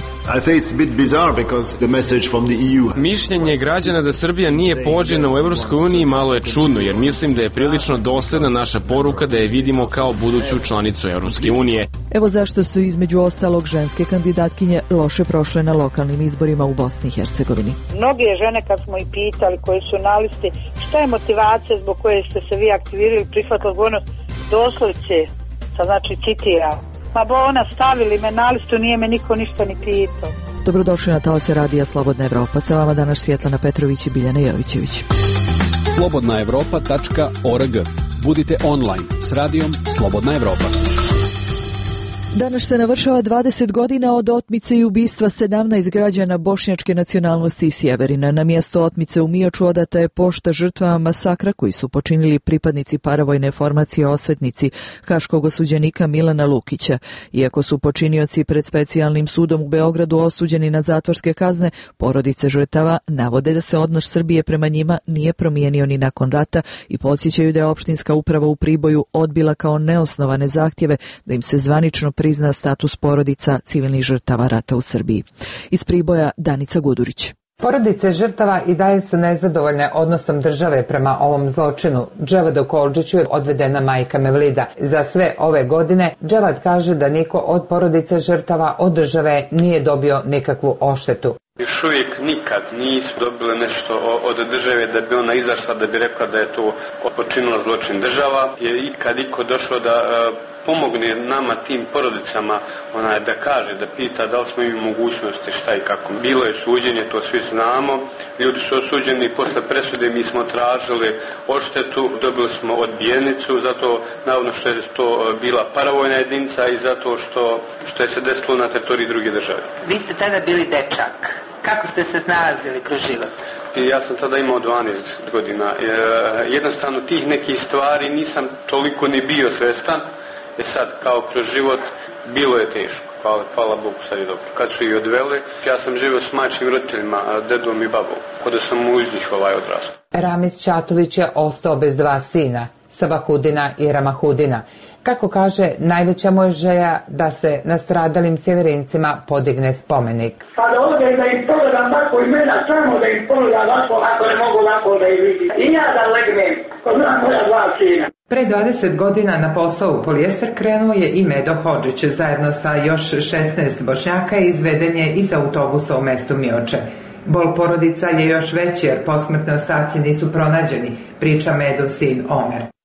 Mišljenje građana da Srbija nije pođena u Evropskoj uniji malo je čudno, jer mislim da je prilično dosledna naša poruka da je vidimo kao buduću članicu Evropske unije. Evo zašto su između ostalog ženske kandidatkinje loše prošle na lokalnim izborima u Bosni i Hercegovini. Mnoge žene kad smo ih pitali koje su na listi šta je motivacija zbog koje ste se vi aktivirali, prihvatili odgovornost, doslovce, sad znači citira, ma bo ona stavili me na listu, nije me niko ništa ni pitao. Dobrodošli na talase Radija Slobodna Evropa. Sa vama danas Svjetlana Petrović i Biljana Jovićević. slobodna evropa tačka org. Budite online s radijom Slobodna Evropa. Danas se navršava dvadeset godina od otmice i ubistva sedamnaest građana bošnjačke nacionalnosti iz Sjeverina. Na mjesto otmice u Mioču odata je pošta žrtvama masakra koji su počinili pripadnici paravojne formacije Osvetnici haškog osuđenika Milana Lukića. Iako su počinioci pred specijalnim sudom u Beogradu osuđeni na zatvorske kazne, porodice žrtava navode da se odnos Srbije prema njima nije promijenio ni nakon rata i podsjećaju da je opštinska uprava u Priboju odbila kao neosnovane zahtjeve da im se zvanično prizna status porodica civilnih žrtava rata u Srbiji. Iz Priboja Danica Gudurić. Porodice žrtava i dalje su nezadovoljne odnosom države prema ovom zločinu. Dževadu Kolđiću je odvedena majka Mevlida. Za sve ove godine Dževad kaže da niko od porodice žrtava od države nije dobio nikakvu odštetu. Još uvijek nikad nisu dobili nešto od države da bi ona izašla, da bi rekla da je to počinila zločin država. Je ikad iko došao da pomogne nama, tim porodicama, onaj, da kaže, da pita da li smo imali mogućnosti, šta i kako. Bilo je suđenje, to svi znamo, ljudi su osuđeni, posle presude mi smo tražili odštetu, dobili smo odbijenicu, zato navodno što je to bila paravojna jedinica i zato što, što je se desilo na teritoriji druge države. Vi ste tada bili dečak. Kako ste se snalazili kroz život? I ja sam tada imao dvanaest godina. E, jednostavno tih nekih stvari nisam toliko ni bio svestan. E sad, kao kroz život, bilo je teško. Hvala, hvala Bogu, sad je dobro. Kad su ih odveli, ja sam živio s majčim roditeljima, dedom i babom, kod da sam u njih ovaj odrasao. Ramiz Čatović je ostao bez dva sina, Sabahudina i Ramahudina. Kako kaže, najveća mu je želja da se nastradalim sjeverincima podigne spomenik. Pa da ovdje da im pogledam tako imena, samo da im pogledam ovako, ako ne mogu ovako da ih vidim. I ja da legnem, kod moja dva sina. Pre dvadeset godina na posao u polijester krenuo je i Medo Hodžić. Zajedno sa još šesnaest Bošnjaka izveden je iz autobusa u mestu Mioče. Bol porodica je još veći jer posmrtne ostaci nisu pronađeni, priča Medov sin Omer.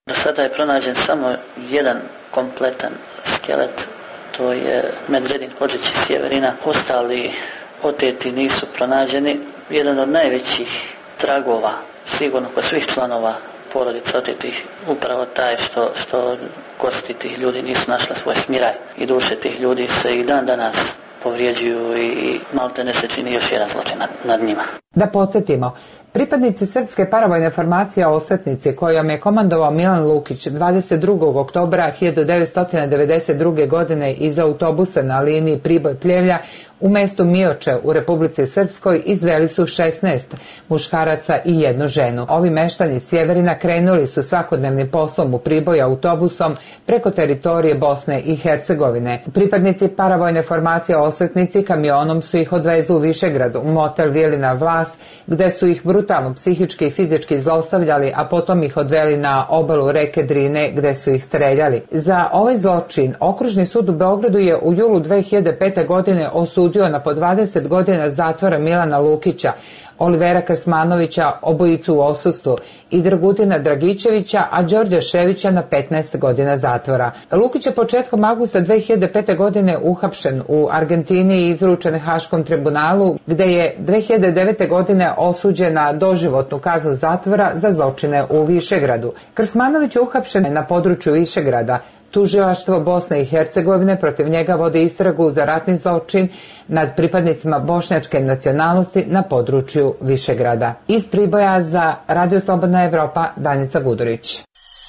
Do sada je pronađen samo jedan kompletan skelet, to je Medredin Hodžić iz Sjeverina. Ostali oteti nisu pronađeni. Jedan od najvećih tragova, sigurno kod svih članova porodica otetih, upravo taj što, što kosti tih ljudi nisu našle svoj smiraj i duše tih ljudi se i dan danas povrijeđuju i malte ne se čini još jedan zločin nad, nad njima. Da podsjetimo, pripadnici srpske paravojne formacije Osvetnici, kojom je komandovao Milan Lukić dvadeset drugog oktobra hiljadu devetsto devedeset druge. godine iz autobusa na liniji Priboj-Pljevlja u mestu Mioče u Republici Srpskoj izveli su šesnaest muškaraca i jednu ženu. Ovi meštani Sjeverina krenuli su svakodnevnim poslom u Priboj autobusom preko teritorije Bosne i Hercegovine. Pripadnici paravojne formacije Osvetnici kamionom su ih odvezli u Višegrad, u motel Vilina Vlas, gde su ih brutalno psihički i fizički zlostavljali, a potom ih odveli na obalu reke Drine gde su ih streljali. Za ovaj zločin Okružni sud u Beogradu je u julu dve hiljade pete. godine osudio na po dvadeset godina zatvora Milana Lukića, Olivera Krsmanovića, obojicu u odsustvu, i Dragutina Dragičevića, a Đorđa Ševića na petnaest godina zatvora. Lukić je početkom avgusta dve hiljade pete. godine uhapšen u Argentini i izručen Haškom tribunalu, gde je dve hiljade devete. godine osuđen na doživotnu kaznu zatvora za zločine u Višegradu. Krsmanović je uhapšen na području Višegrada. Tužilaštvo Bosne i Hercegovine protiv njega vodi istragu za ratni zločin nad pripadnicima bošnjačke nacionalnosti na području Višegrada. Iz Priboja za Radio Slobodna Evropa, Danica Gudurić.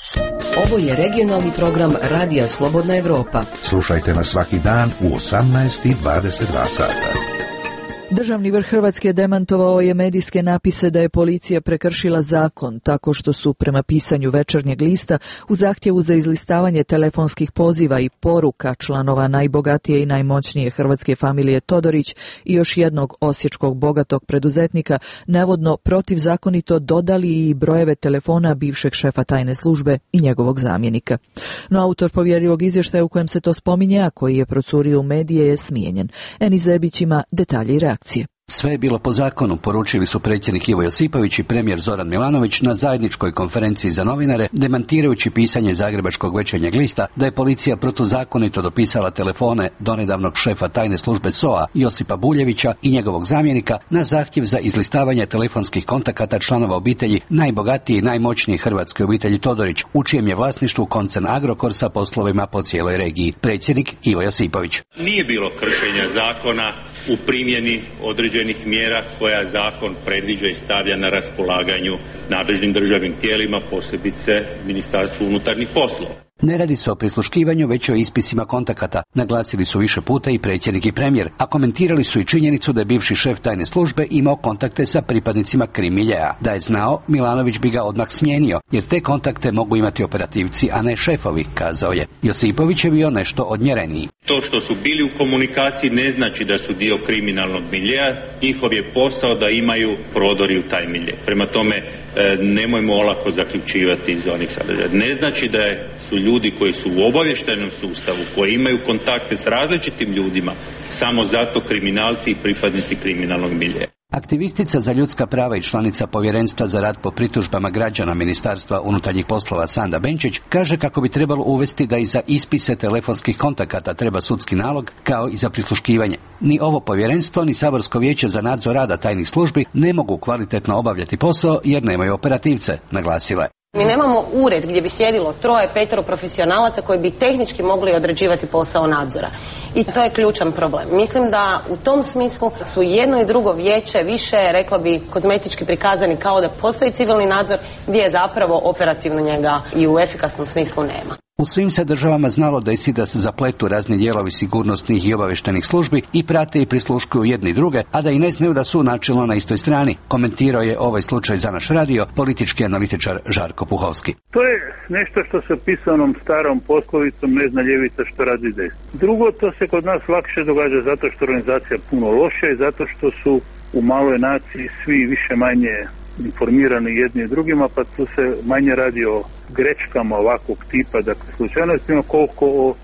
Ovo je regionalni program Radija Slobodna Evropa. Slušajte nas svaki dan u osamnaest i dvadeset dva sata. Državni vrh Hrvatske demantovao je medijske napise da je policija prekršila zakon tako što su prema pisanju Večernjeg lista u zahtjevu za izlistavanje telefonskih poziva i poruka članova najbogatije i najmoćnije hrvatske familije Todorić i još jednog osječkog bogatog preduzetnika navodno protivzakonito dodali i brojeve telefona bivšeg šefa tajne službe i njegovog zamjenika. No autor povjerljivog izvještaja u kojem se to spominje, a koji je procurio u medije, je smijenjen. Eni Zebić ima detalje i reakcije. Sve je bilo po zakonu, poručili su predsjednik Ivo Josipović i premijer Zoran Milanović na zajedničkoj konferenciji za novinare, demantirajući pisanje Zagrebačkog Večernjeg lista da je policija protuzakonito dopisala telefone donedavnog šefa tajne službe S O A Josipa Buljevića i njegovog zamjenika na zahtjev za izlistavanje telefonskih kontakata članova obitelji najbogatije i najmoćnije hrvatske obitelji Todorić, u čijem je vlasništvu koncern Agrokor sa poslovima po cijeloj regiji. Predsjednik Ivo Josipović. Nije bilo kršenja zakona u primjeni određenih mjera koja zakon predviđa i stavlja na raspolaganju nadležnim državnim tijelima, posebice Ministarstvu unutarnjih poslova. Ne radi se o prisluškivanju, već o ispisima kontakata, naglasili su više puta i predsjednik i premijer, a komentirali su i činjenicu da je bivši šef tajne službe imao kontakte sa pripadnicima krim miljea. Da je znao, Milanović bi ga odmah smijenio, jer te kontakte mogu imati operativci, a ne šefovi, kazao je. Josipović je bio nešto odmjereniji. To što su bili u komunikaciji ne znači da su dio kriminalnog miljea, njihov je posao da imaju prodori u taj milje. Prema tome, nemojmo olako zaključivati iz onih sadržaja. Ne znači da su ljudi koji su u obavještajnom sustavu, koji imaju kontakte s različitim ljudima, samo zato kriminalci i pripadnici kriminalnog miljeja. Aktivistica za ljudska prava i članica Povjerenstva za rad po pritužbama građana Ministarstva unutarnjih poslova Sanda Benčić kaže kako bi trebalo uvesti da i za ispise telefonskih kontakata treba sudski nalog, kao i za prisluškivanje. Ni ovo povjerenstvo, ni Saborsko vijeće za nadzor rada tajnih službi ne mogu kvalitetno obavljati posao jer nemaju operativce, naglasila je. Mi nemamo ured gdje bi sjedilo troje, petero profesionalaca koji bi tehnički mogli određivati posao nadzora. I to je ključan problem. Mislim da u tom smislu su jedno i drugo vijeće više, rekla bi, kozmetički prikazani kao da postoji civilni nadzor gdje je zapravo operativno njega i u efikasnom smislu nema. U svim se državama znalo desi da se zapletu razni dijelovi sigurnosnih i obavještajnih službi i prate i prisluškuju jedni druge, a da i ne znaju da su načelno na istoj strani. Komentirao je ovaj slučaj za naš radio politički analitičar Žarko Puhovski. To je nešto što se pisanom starom poslovicom ne zna ljevica što radi desno. Drugo, to se kod nas lakše događa zato što je organizacija puno loša i zato što su u maloj naciji svi više manje informirani jedni i drugima, pa tu se manje radi o grečkama ovakvog tipa, dakle slučajnostima, koliko o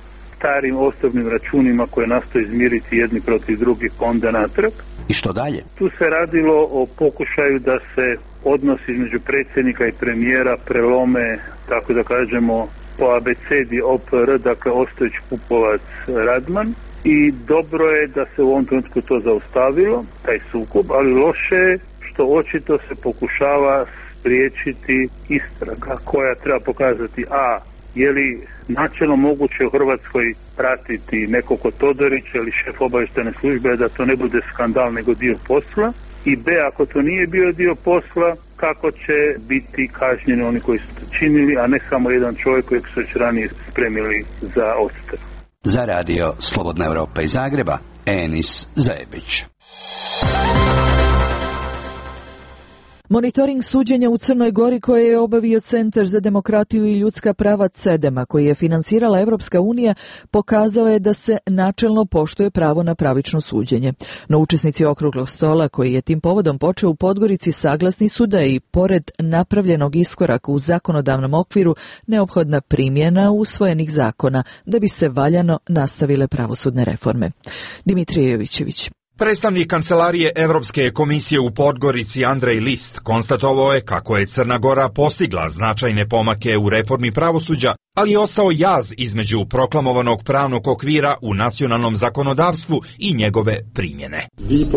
starim osobnim računima koje nastoje izmiriti jedni protiv drugih pa onda natrag. I što dalje? Tu se radilo o pokušaju da se odnosi između predsjednika i premijera prelome, tako da kažemo, po abecedi O P R, dakle Ostojić, Pupovac, Radman. I dobro je da se u ovom trenutku to zaustavilo, taj sukob, ali loše je što očito se pokušava spriječiti istraga koja treba pokazati a, je li načelno moguće u Hrvatskoj pratiti nekog od Todorića ili šef obavještajne službe da to ne bude skandal nego dio posla, i b, ako to nije bio dio posla, kako će biti kažnjeni oni koji su to činili, a ne samo jedan čovjek kojeg su već ranije spremili za odstrel. Za radio Slobodna Europa iz Zagreba, Enis Zajebić. Monitoring suđenja u Crnoj Gori koje je obavio Centar za demokratiju i ljudska prava CEDEMA, koji je financirala Evropska unija, pokazao je da se načelno poštuje pravo na pravično suđenje. No učesnici okruglog stola, koji je tim povodom počeo u Podgorici, saglasni su da je i pored napravljenog iskoraka u zakonodavnom okviru neophodna primjena usvojenih zakona da bi se valjano nastavile pravosudne reforme. Dimitrije Jovićević. Predstavnik Kancelarije Evropske komisije u Podgorici Andrej List konstatovao je kako je Crna Gora postigla značajne pomake u reformi pravosuđa, ali je ostao jaz između proklamovanog pravnog okvira u nacionalnom zakonodavstvu i njegove primjene.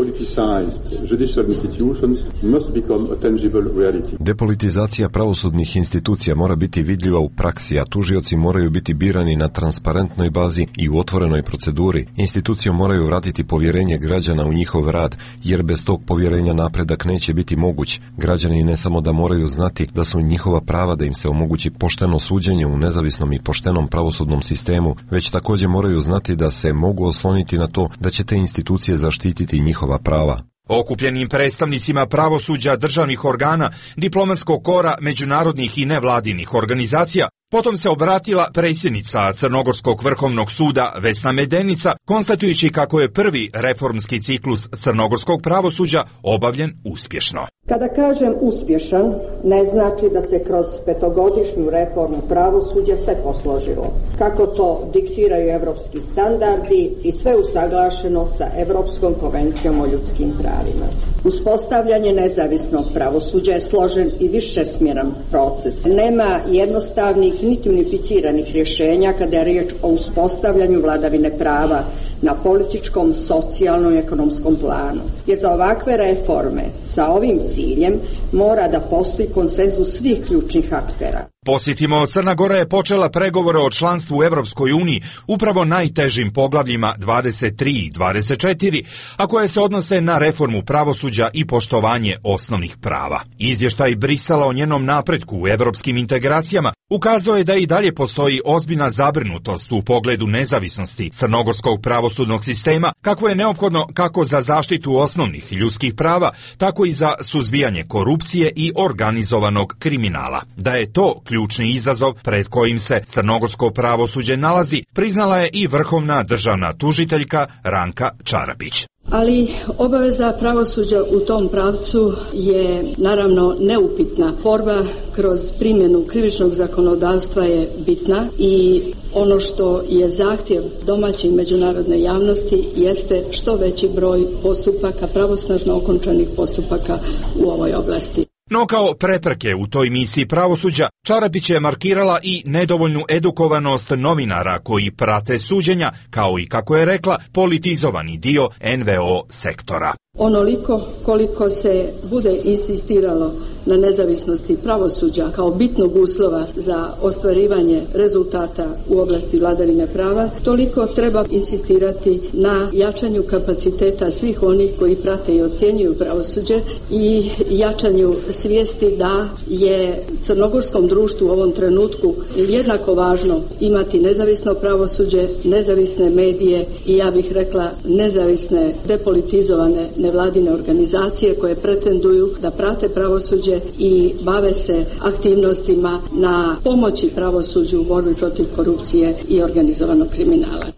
Depolitizacija pravosudnih institucija mora biti vidljiva u praksi, a tužioci moraju biti birani na transparentnoj bazi i u otvorenoj proceduri. Institucije moraju vratiti povjerenje građana u njihov rad, jer bez tog povjerenja napredak neće biti moguć. Građani ne samo da moraju znati da su njihova prava da im se omogući pošteno suđenje u nezavisnom i poštenom pravosudnom sistemu, već također moraju znati da se mogu osloniti na to da će te institucije zaštititi njihova prava. Okupljenim predstavnicima pravosuđa, državnih organa, diplomatskog kora, međunarodnih i nevladinih organizacija, potom se obratila predsjednica Crnogorskog vrhovnog suda Vesna Medenica, konstatujući kako je prvi reformski ciklus crnogorskog pravosuđa obavljen uspješno. Kada kažem uspješan, ne znači da se kroz petogodišnju reformu pravosuđa sve posložilo, kako to diktiraju evropski standardi i sve usaglašeno sa Evropskom konvencijom o ljudskim pravima. Uspostavljanje nezavisnog pravosuđa je složen i višesmjeran proces. Nema jednostavnih niti unificiranih rješenja kada je riječ o uspostavljanju vladavine prava na političkom, socijalnom i ekonomskom planu. Jer za ovakve reforme sa ovim ciljem mora da postoji konsenzus svih ključnih aktera. Posjetimo, Crna Gora je počela pregovore o članstvu u Evropskoj uniji upravo najtežim poglavljima dvadeset tri i dvadeset četiri, a koje se odnose na reformu pravosuđa i poštovanje osnovnih prava. Izvještaj Brisela o njenom napretku u evropskim integracijama ukazao je da i dalje postoji ozbiljna zabrinutost u pogledu nezavisnosti crnogorskog pravosudnog sistema, kako je neophodno kako za zaštitu osnovnih ljudskih prava, tako i za suzbijanje korupcije i organizovanog kriminala. Da je to ključni izazov pred kojim se crnogorsko pravosuđe nalazi, priznala je i vrhovna državna tužiteljka Ranka Čarapić. Ali obaveza pravosuđa u tom pravcu je naravno neupitna. Borba kroz primjenu krivičnog zakonodavstva je bitna i ono što je zahtjev domaće i međunarodne javnosti jeste što veći broj postupaka, pravosnažno okončanih postupaka u ovoj oblasti. No kao prepreke u toj misiji pravosuđa, Čarapić je markirala i nedovoljnu edukovanost novinara koji prate suđenja, kao i, kako je rekla, politizovani dio en ve o sektora. Onoliko koliko se bude insistiralo na nezavisnosti pravosuđa kao bitnog uslova za ostvarivanje rezultata u oblasti vladavine prava, toliko treba insistirati na jačanju kapaciteta svih onih koji prate i ocjenjuju pravosuđe i jačanju svijesti da je crnogorskom društvu u ovom trenutku jednako važno imati nezavisno pravosuđe, nezavisne medije i, ja bih rekla, nezavisne depolitizovane nevladine organizacije koje pretenduju da prate pravosuđe i bave se aktivnostima na pomoći pravosuđu u borbi protiv korupcije i organizovanog kriminala.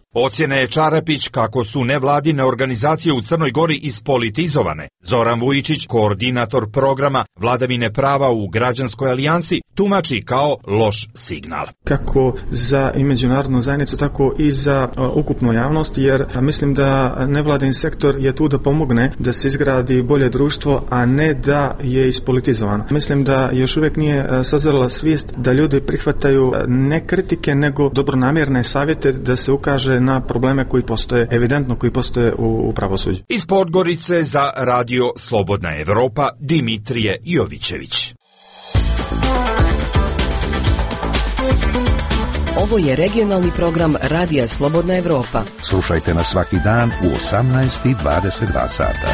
Ocjene je Čarapić kako su nevladine organizacije u Crnoj Gori ispolitizovane. Zoran Vujičić, koordinator programa Vladavine prava u Građanskoj alijansi, tumači kao loš signal. Kako za i međunarodnu zajednicu, tako i za uh, ukupnu javnost, jer uh, mislim da nevladin sektor je tu da pomogne da se izgradi bolje društvo, a ne da je ispolitizovan. Mislim da još uvijek nije uh, sazrela svijest da ljudi prihvataju uh, ne kritike, nego dobronamjerne savjete da se ukaže na probleme koji postoje, evidentno koji postoje u, u pravosuđu. Iz Podgorice za Radio Slobodna Evropa, Dimitrije Jovićević. Ovo je regionalni program Radija Slobodna Evropa. Slušajte nas svaki dan u osamnaest i dvadeset dva sata.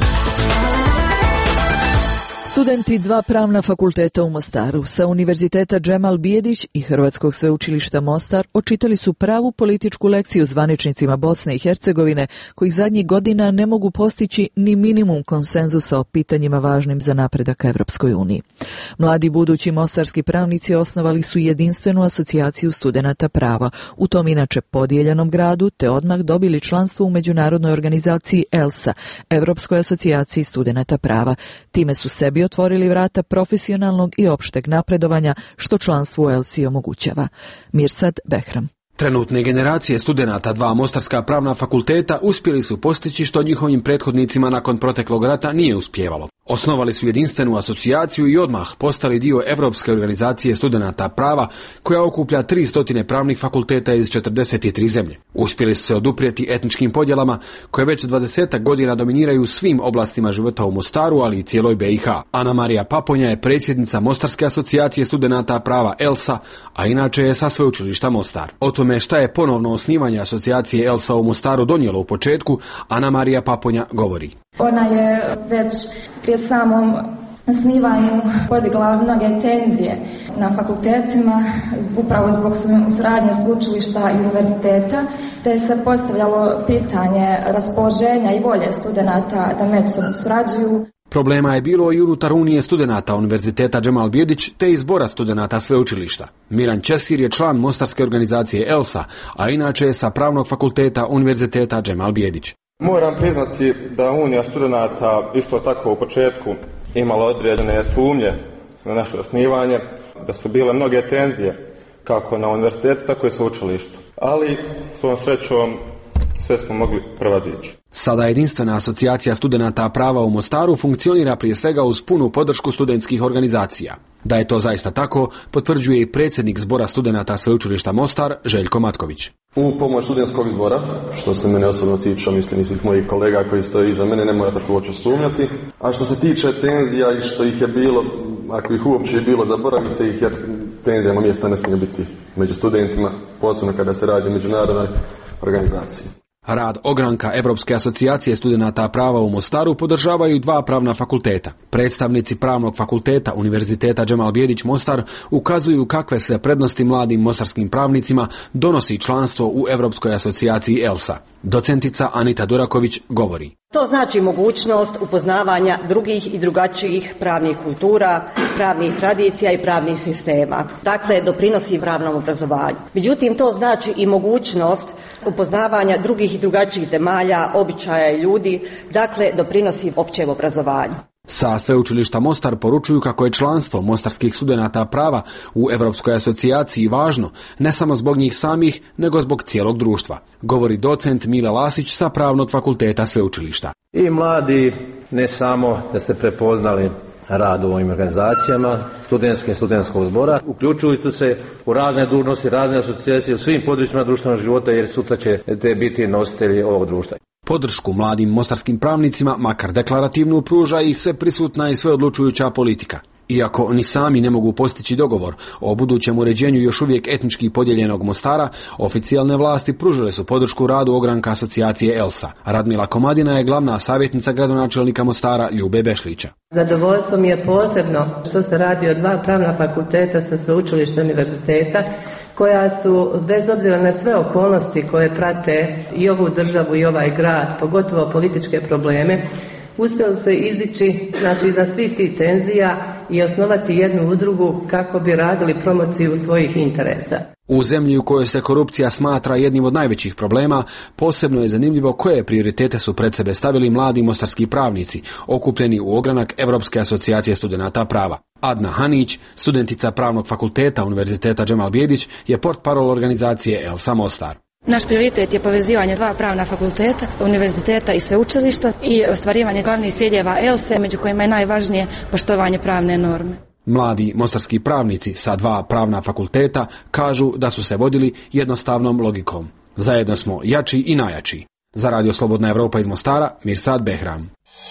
Studenti dva pravna fakulteta u Mostaru sa Univerziteta Džemal Bijedić i Hrvatskog sveučilišta Mostar očitali su pravu političku lekciju zvaničnicima Bosne i Hercegovine, koji zadnjih godina ne mogu postići ni minimum konsenzusa o pitanjima važnim za napredak ka Evropskoj uniji. Mladi budući mostarski pravnici osnovali su jedinstvenu asocijaciju studenata prava, u tom inače podijeljenom gradu, te odmah dobili članstvo u međunarodnoj organizaciji ELSA, Evropskoj asocijaciji studenata prava. Time su sebi otvorili vrata profesionalnog i opšteg napredovanja, što članstvo u ELSI omogućava. Mirsad Behram. Trenutne generacije studenata dva mostarska pravna fakulteta uspjeli su postići što njihovim prethodnicima nakon proteklog rata nije uspjevalo. Osnovali su jedinstvenu asocijaciju i odmah postali dio Evropske organizacije studenata prava, koja okuplja tristo pravnih fakulteta iz četrdeset tri zemlje. Uspjeli su se oduprijeti etničkim podjelama koje već dvadesetak godina dominiraju svim oblastima života u Mostaru, ali i cijeloj B i H. Ana Marija Paponja je predsjednica Mostarske asocijacije studenata prava ELSA, a inače je sa sveučilišta Mostar. O tome šta je ponovno osnivanje asocijacije ELSA u Mostaru donijelo u početku, Ana Marija Paponja govori. Ona je već prije samom osnivanju podigla mnoge tenzije na fakultetima, upravo zbog suradnje sveučilišta i univerziteta, te se postavljalo pitanje raspoloženja i volje studenata da međusobno surađuju. Problema je bilo i unutar Unije studenata Univerziteta Džemal Bijedić te izbora studenata sveučilišta. Miran Česir je član mostarske organizacije ELSA, a inače je sa pravnog fakulteta Univerziteta Džemal Bijedić. Moram priznati da Unija studenata isto tako u početku imala određene sumnje na naše osnivanje, da su bile mnoge tenzije kako na univerzitetu, tako i sveučilištu. Ali svom srećom sve smo mogli prevazići. Sada jedinstvena asocijacija studenata prava u Mostaru funkcionira prije svega uz punu podršku studentskih organizacija. Da je to zaista tako, potvrđuje i predsjednik zbora studenata sveučilišta Mostar, Željko Matković. U pomoć studentskog zbora, što se mene osobno tiče, mislim i svih mojih kolega koji stoje iza mene, ne morate uopće sumnjati. A što se tiče tenzija i što ih je bilo, ako ih uopće je bilo, zaboravite ih, jer tenzijama mjesta ne smije biti među studentima, posebno kada se radi o međunarodnoj organizaciji. Rad ogranka Evropske asocijacije studenata prava u Mostaru podržavaju dva pravna fakulteta. Predstavnici pravnog fakulteta Univerziteta Džemal Bijedić Mostar ukazuju kakve sve prednosti mladim mostarskim pravnicima donosi članstvo u Evropskoj asocijaciji ELSA. Docentica Anita Duraković govori. To znači mogućnost upoznavanja drugih i drugačijih pravnih kultura, pravnih tradicija i pravnih sistema. Dakle, doprinosi pravnom obrazovanju. Međutim, to znači i mogućnost upoznavanja drugih i drugačijih zemalja, običaja i ljudi, dakle, doprinosi općem obrazovanju. Sa sveučilišta Mostar poručuju kako je članstvo mostarskih studenata prava u Evropskoj asocijaciji važno, ne samo zbog njih samih, nego zbog cijelog društva, govori docent Mile Lasić sa pravnog fakulteta sveučilišta. I mladi, ne samo da ste prepoznali rad u ovim organizacijama, studentskim studentskog zbora, uključuju se u razne dužnosti, razne asocijacije u svim područjima društvenog života, jer sutra će te biti nositelji ovog društva. Podršku mladim mostarskim pravnicima, makar deklarativnu, pruža i sve prisutna i sve odlučujuća politika. Iako ni sami ne mogu postići dogovor o budućem uređenju još uvijek etnički podijeljenog Mostara, oficijalne vlasti pružile su podršku radu ogranka asocijacije ELSA. Radmila Komadina je glavna savjetnica gradonačelnika Mostara Ljube Bešlića. Zadovoljstvo mi je posebno što se radi o dva pravna fakulteta sa sveučilišta univerziteta, koja su, bez obzira na sve okolnosti koje prate i ovu državu i ovaj grad, pogotovo političke probleme, uspjeli se izdići, znači, za svi ti tenzija i osnovati jednu udrugu kako bi radili promociju svojih interesa. U zemlji u kojoj se korupcija smatra jednim od najvećih problema, posebno je zanimljivo koje prioritete su pred sebe stavili mladi mostarski pravnici, okupljeni u ogranak Evropske asocijacije studenata prava. Adna Hanić, studentica Pravnog fakulteta Univerziteta Džemal Bijedić, je portparol organizacije Elsa Mostar. Naš prioritet je povezivanje dva pravna fakulteta, univerziteta i sveučilišta i ostvarivanje glavnih ciljeva Else, među kojima je najvažnije poštovanje pravne norme. Mladi mostarski pravnici sa dva pravna fakulteta kažu da su se vodili jednostavnom logikom. Zajedno smo jači i najjači. Za Radio Slobodna Evropa iz Mostara, Mirsad Behram.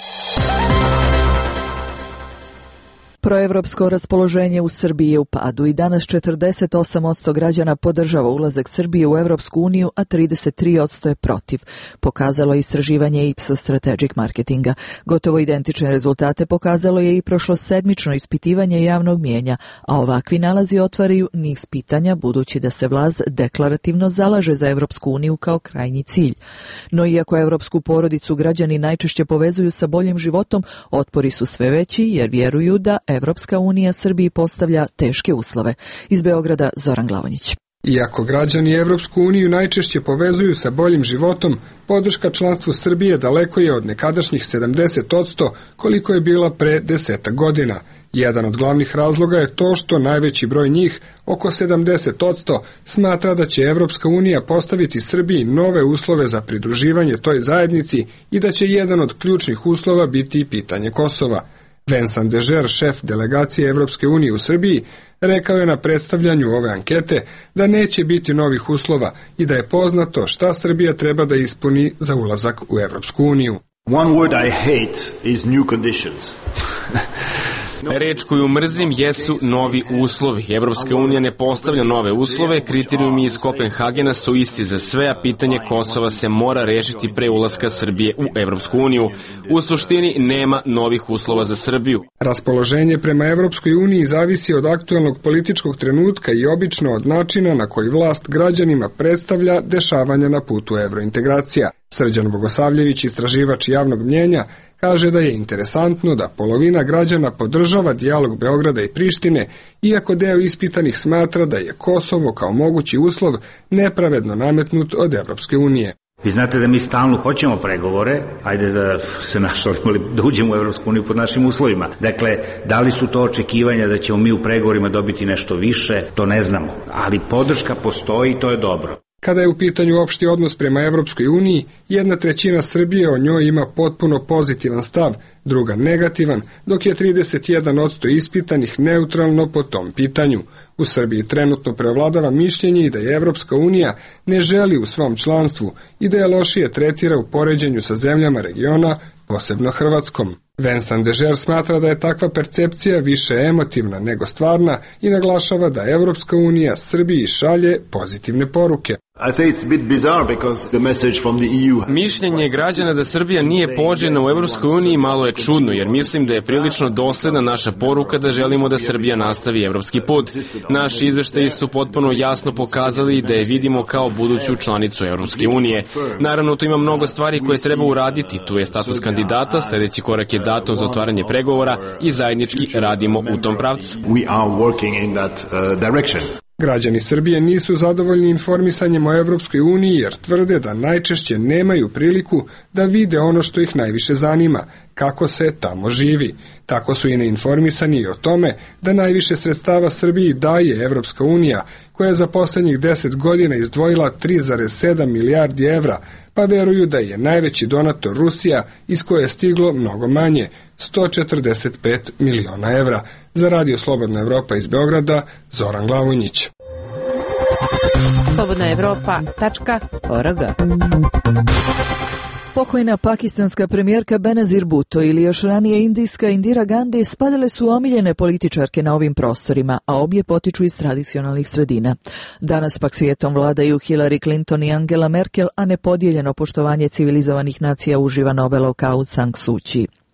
Proevropsko raspoloženje u Srbiji je u padu i danas četrdeset osam posto građana podržava ulazak Srbije u Evropsku uniju, a trideset tri posto je protiv. Pokazalo je istraživanje Ipsos Strategic Marketinga. Gotovo identične rezultate pokazalo je i prošlosedmično ispitivanje javnog mijenja, a ovakvi nalazi otvaraju niz pitanja budući da se vlast deklarativno zalaže za Evropsku uniju kao krajnji cilj. No iako evropsku porodicu građani najčešće povezuju sa boljim životom, otpori su sve veći jer vjeruju da Evropska unija Srbiji postavlja teške uslove. Iz Beograda Zoran Glavonjić. Iako građani Evropsku uniju najčešće povezuju sa boljim životom, podrška članstvu Srbije daleko je od nekadašnjih sedamdeset posto koliko je bila pre desetak godina. Jedan od glavnih razloga je to što najveći broj njih, oko sedamdeset posto, smatra da će Evropska unija postaviti Srbiji nove uslove za pridruživanje toj zajednici i da će jedan od ključnih uslova biti i pitanje Kosova. Vincent Dežer, šef delegacije Evropske unije u Srbiji, rekao je na predstavljanju ove ankete da neće biti novih uslova i da je poznato šta Srbija treba da ispuni za ulazak u Evropsku uniju. One word I hate is new conditions. Reč koju mrzim jesu novi uslovi. Evropska unija ne postavlja nove uslove, kriterijumi iz Kopenhagena su isti za sve, a pitanje Kosova se mora rešiti pre ulaska Srbije u Evropsku uniju. U suštini nema novih uslova za Srbiju. Raspoloženje prema Evropskoj uniji zavisi od aktuelnog političkog trenutka i obično od načina na koji vlast građanima predstavlja dešavanja na putu evrointegracija. Srđan Bogosavljević, istraživač javnog mnjenja, kaže da je interesantno da polovina građana podržava dijalog Beograda i Prištine, iako deo ispitanih smatra da je Kosovo kao mogući uslov nepravedno nametnut od Evropske unije. Vi znate da mi stalno hoćemo pregovore, ajde da se našalimo da uđemo u Evropsku uniju pod našim uslovima. Dakle, da li su to očekivanja da ćemo mi u pregovorima dobiti nešto više, to ne znamo, ali podrška postoji i to je dobro. Kada je u pitanju opšti odnos prema Evropskoj uniji, jedna trećina Srbije o njoj ima potpuno pozitivan stav, druga negativan, dok je trideset jedan posto ispitanih neutralno po tom pitanju. U Srbiji trenutno preovladava mišljenje i da je Evropska unija ne želi u svom članstvu i da je lošije tretira u poređenju sa zemljama regiona, posebno Hrvatskom. Vincent Dežer smatra da je takva percepcija više emotivna nego stvarna i naglašava da Evropska unija Srbiji šalje pozitivne poruke. Mišljenje građana da Srbija nije pođena u Evropskoj uniji malo je čudno, jer mislim da je prilično dosledna naša poruka da želimo da Srbija nastavi evropski put. Naši izveštaji su potpuno jasno pokazali da je vidimo kao buduću članicu Evropske unije. Naravno, tu ima mnogo stvari koje treba uraditi. Tu je status kandidata, sljedeći korak je datum za otvaranje pregovora i zajednički radimo u tom pravcu. Građani Srbije nisu zadovoljni informisanjem o Evropskoj uniji jer tvrde da najčešće nemaju priliku da vide ono što ih najviše zanima, kako se tamo živi. Tako su i neinformisani i o tome da najviše sredstava Srbiji daje Evropska unija, koja je za posljednjih deset godina izdvojila tri zarez sedam milijardi evra, pa veruju da je najveći donator Rusija, iz koje je stiglo mnogo manje, sto četrdeset pet miliona evra. Za Radio Slobodna Evropa iz Beograda, Zoran Glavonjić. slobodna evropa tačka org. Pokojna pakistanska premijerka Benazir Bhutto ili još ranije indijska Indira Gandhi spadale su omiljene političarke na ovim prostorima, a obje potiču iz tradicionalnih sredina. Danas pak svijetom vladaju Hillary Clinton i Angela Merkel, a nepodijeljeno poštovanje civilizovanih nacija uživa Nobelov Aung San Suu Kyi.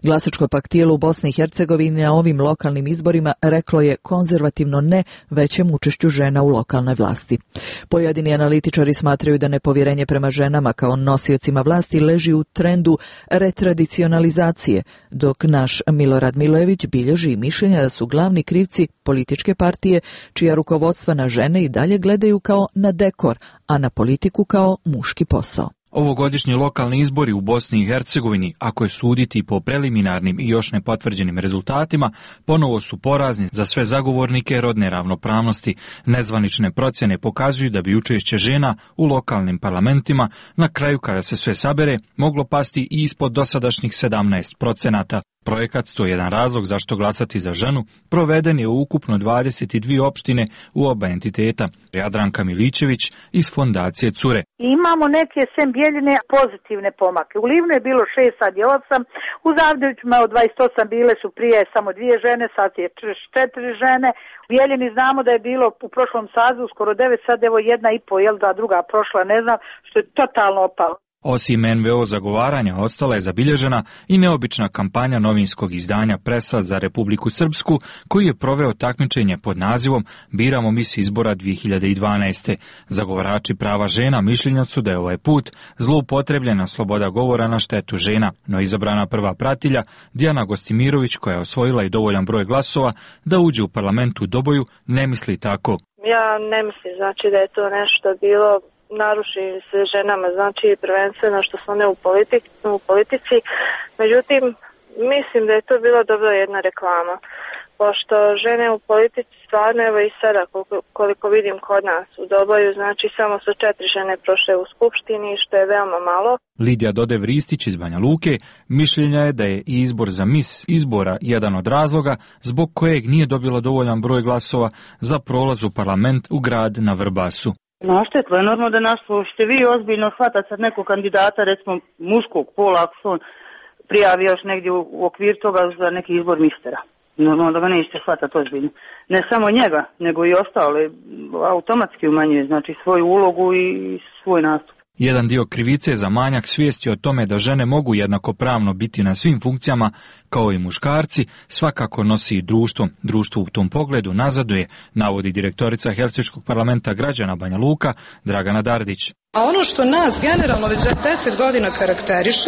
Glasačko pak tijelo u Bosni i Hercegovini na ovim lokalnim izborima reklo je konzervativno ne većem učešću žena u lokalnoj vlasti. Pojedini analitičari smatraju da nepovjerenje prema ženama kao nosiocima vlasti leži u trendu retradicionalizacije, dok naš Milorad Milojević bilježi mišljenja da su glavni krivci političke partije čija rukovodstva na žene i dalje gledaju kao na dekor, a na politiku kao muški posao. Ovogodišnji lokalni izbori u Bosni i Hercegovini, ako je suditi po preliminarnim i još nepotvrđenim rezultatima, ponovo su porazni za sve zagovornike rodne ravnopravnosti. Nezvanične procjene pokazuju da bi učešće žena u lokalnim parlamentima na kraju kada se sve sabere moglo pasti i ispod dosadašnjih sedamnaest procenata. Projekat sto jedan razlog zašto glasati za ženu proveden je u ukupno dvadeset dvije opštine u oba entiteta. Jadranka Milićević iz fondacije Cure. Imamo neke sem Bijeljine pozitivne pomake. U Livnu je bilo šest, sad je osam. U Zavdovićima od dvadeset osam bile su prije samo dvije žene, sad je četiri žene. U Bijeljini znamo da je bilo u prošlom sazivu skoro devet, sad evo jedna i po, jel da druga prošla, ne znam, što je totalno opalo. Osim en ve o zagovaranja, ostala je zabilježena i neobična kampanja novinskog izdanja Presa za Republiku Srpsku, koji je proveo takmičenje pod nazivom Biramo mis izbora dvije hiljade dvanaeste. Zagovarači prava žena mišljenja su da je ovaj put zloupotrebljena sloboda govora na štetu žena, no izabrana prva pratilja, Dijana Gostimirović, koja je osvojila i dovoljan broj glasova da uđe u parlament u Doboju, ne misli tako. Ja ne mislim znači da je to nešto bilo naruši se ženama, znači prvenstveno što su one u, politik, u politici. Međutim, mislim da je to bila dobra jedna reklama. Pošto žene u politici stvarno, evo i sada koliko, koliko vidim kod nas u Doboju, znači samo su četiri žene prošle u skupštini, što je veoma malo. Lidija Dodev-Ristić iz Banja Luke mišljenja je da je i izbor za mis izbora jedan od razloga zbog kojeg nije dobila dovoljan broj glasova za prolaz u parlament u grad na Vrbasu. Na štetlo je normalno da nas ćete vi ozbiljno shvatati sad nekog kandidata, recimo muškog pola, ako se on prijavi još negdje u, u okvir toga za neki izbor mistera. Normalno da ga nećete shvatati ozbiljno. Ne samo njega, nego i ostale, automatski umanjuje, znači svoju ulogu i svoj nastup. Jedan dio krivice za manjak svijesti o tome da žene mogu jednakopravno biti na svim funkcijama kao i muškarci svakako nosi i društvo. Društvo u tom pogledu nazaduje, navodi direktorica Helsinškog parlamenta građana Banja Luka Dragana Dardić. A ono što nas generalno već deset godina karakteriše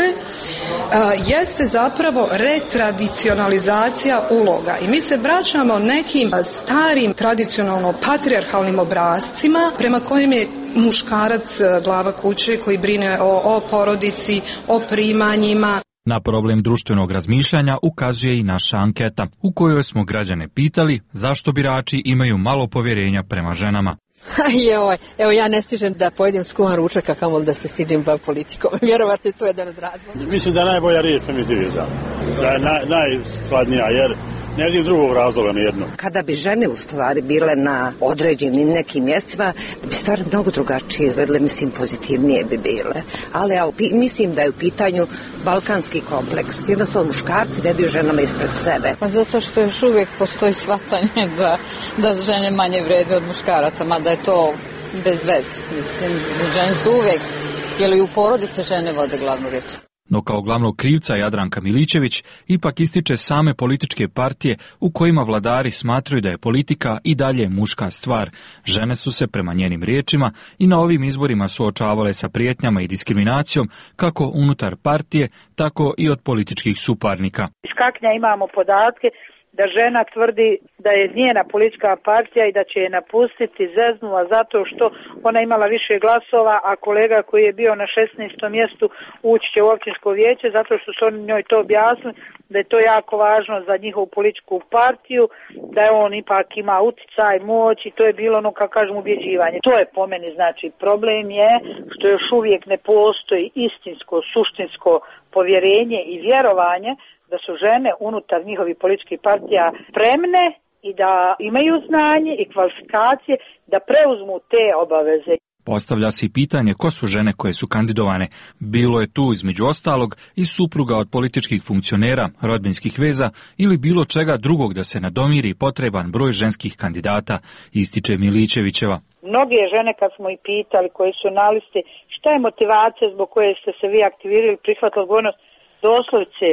a, jeste zapravo retradicionalizacija uloga. I mi se vraćamo nekim starim tradicionalno patrijarhalnim obrascima prema kojim je muškarac glava kuće koji brine o, o porodici, o primanjima. Na problem društvenog razmišljanja ukazuje i naša anketa, u kojoj smo građane pitali zašto birači imaju malo povjerenja prema ženama. Joj, evo ja ne stižem da pojedem skuhan ručak, a kamoli da se stižem bav politikom. Vjerovatno je to jedan od razloga. Mislim da je najbolja riječ feminicizam, da je naj, najskladnija, jer ne vidim drugog razloga nijednog. Kada bi žene u stvari bile na određenim nekim mjestima, bi stvari mnogo drugačije izgledale, mislim pozitivnije bi bile. Ali ja mislim da je u pitanju balkanski kompleks. Jednostavno muškarci ne daju ženama ispred sebe. Pa zato što još uvijek postoji shvatanje da, da žene manje vrede od muškaraca, mada je to bez veze. Mislim, žene su uvijek, jer i u porodice žene vode glavnu riječ. No kao glavnog krivca Jadranka Milićević ipak ističe same političke partije u kojima vladari smatraju da je politika i dalje muška stvar. Žene su se prema njenim riječima i na ovim izborima suočavale sa prijetnjama i diskriminacijom kako unutar partije, tako i od političkih suparnika. Iz Kaknja imamo podatke da žena tvrdi da je njena politička partija i da će je napustiti, zeznula zato što ona imala više glasova, a kolega koji je bio na šesnaestom mjestu ući će u općinsko vijeće zato što su oni njoj to objasnili, da je to jako važno za njihovu političku partiju, da je on ipak ima uticaj, moć i to je bilo ono, kako kažem, ubjeđivanje. To je po meni, znači, problem je što još uvijek ne postoji istinsko, suštinsko povjerenje i vjerovanje da su žene unutar njihovih političkih partija spremne i da imaju znanje i kvalifikacije da preuzmu te obaveze. Postavlja se i pitanje ko su žene koje su kandidovane. Bilo je tu između ostalog i supruga od političkih funkcionera, rodbinskih veza ili bilo čega drugog da se nadomiri potreban broj ženskih kandidata, ističe Milićevićeva. Mnoge žene kad smo ih pitali koje su na listi, šta je motivacija zbog koje ste se vi aktivirali, prihvatili odgovornost, doslovce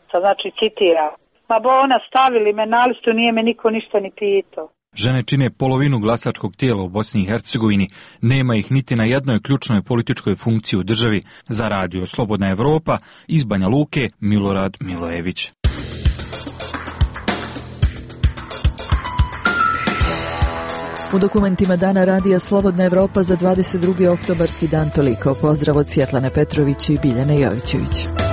Sad znači citira. Ma bo ona stavili me na listu, nije me niko ništa ni pitao. Žene čine polovinu glasačkog tijela u Bosni i Hercegovini, nema ih niti na jednoj ključnoj političkoj funkciji u državi. Za radio Slobodna Evropa, iz Banja Luke, Milorad Milojević. U dokumentima Dana radija Slobodna Evropa za dvadeset drugi oktobarski dan toliko. Pozdrav od Svjetlane Petrović i Biljane Jovićević.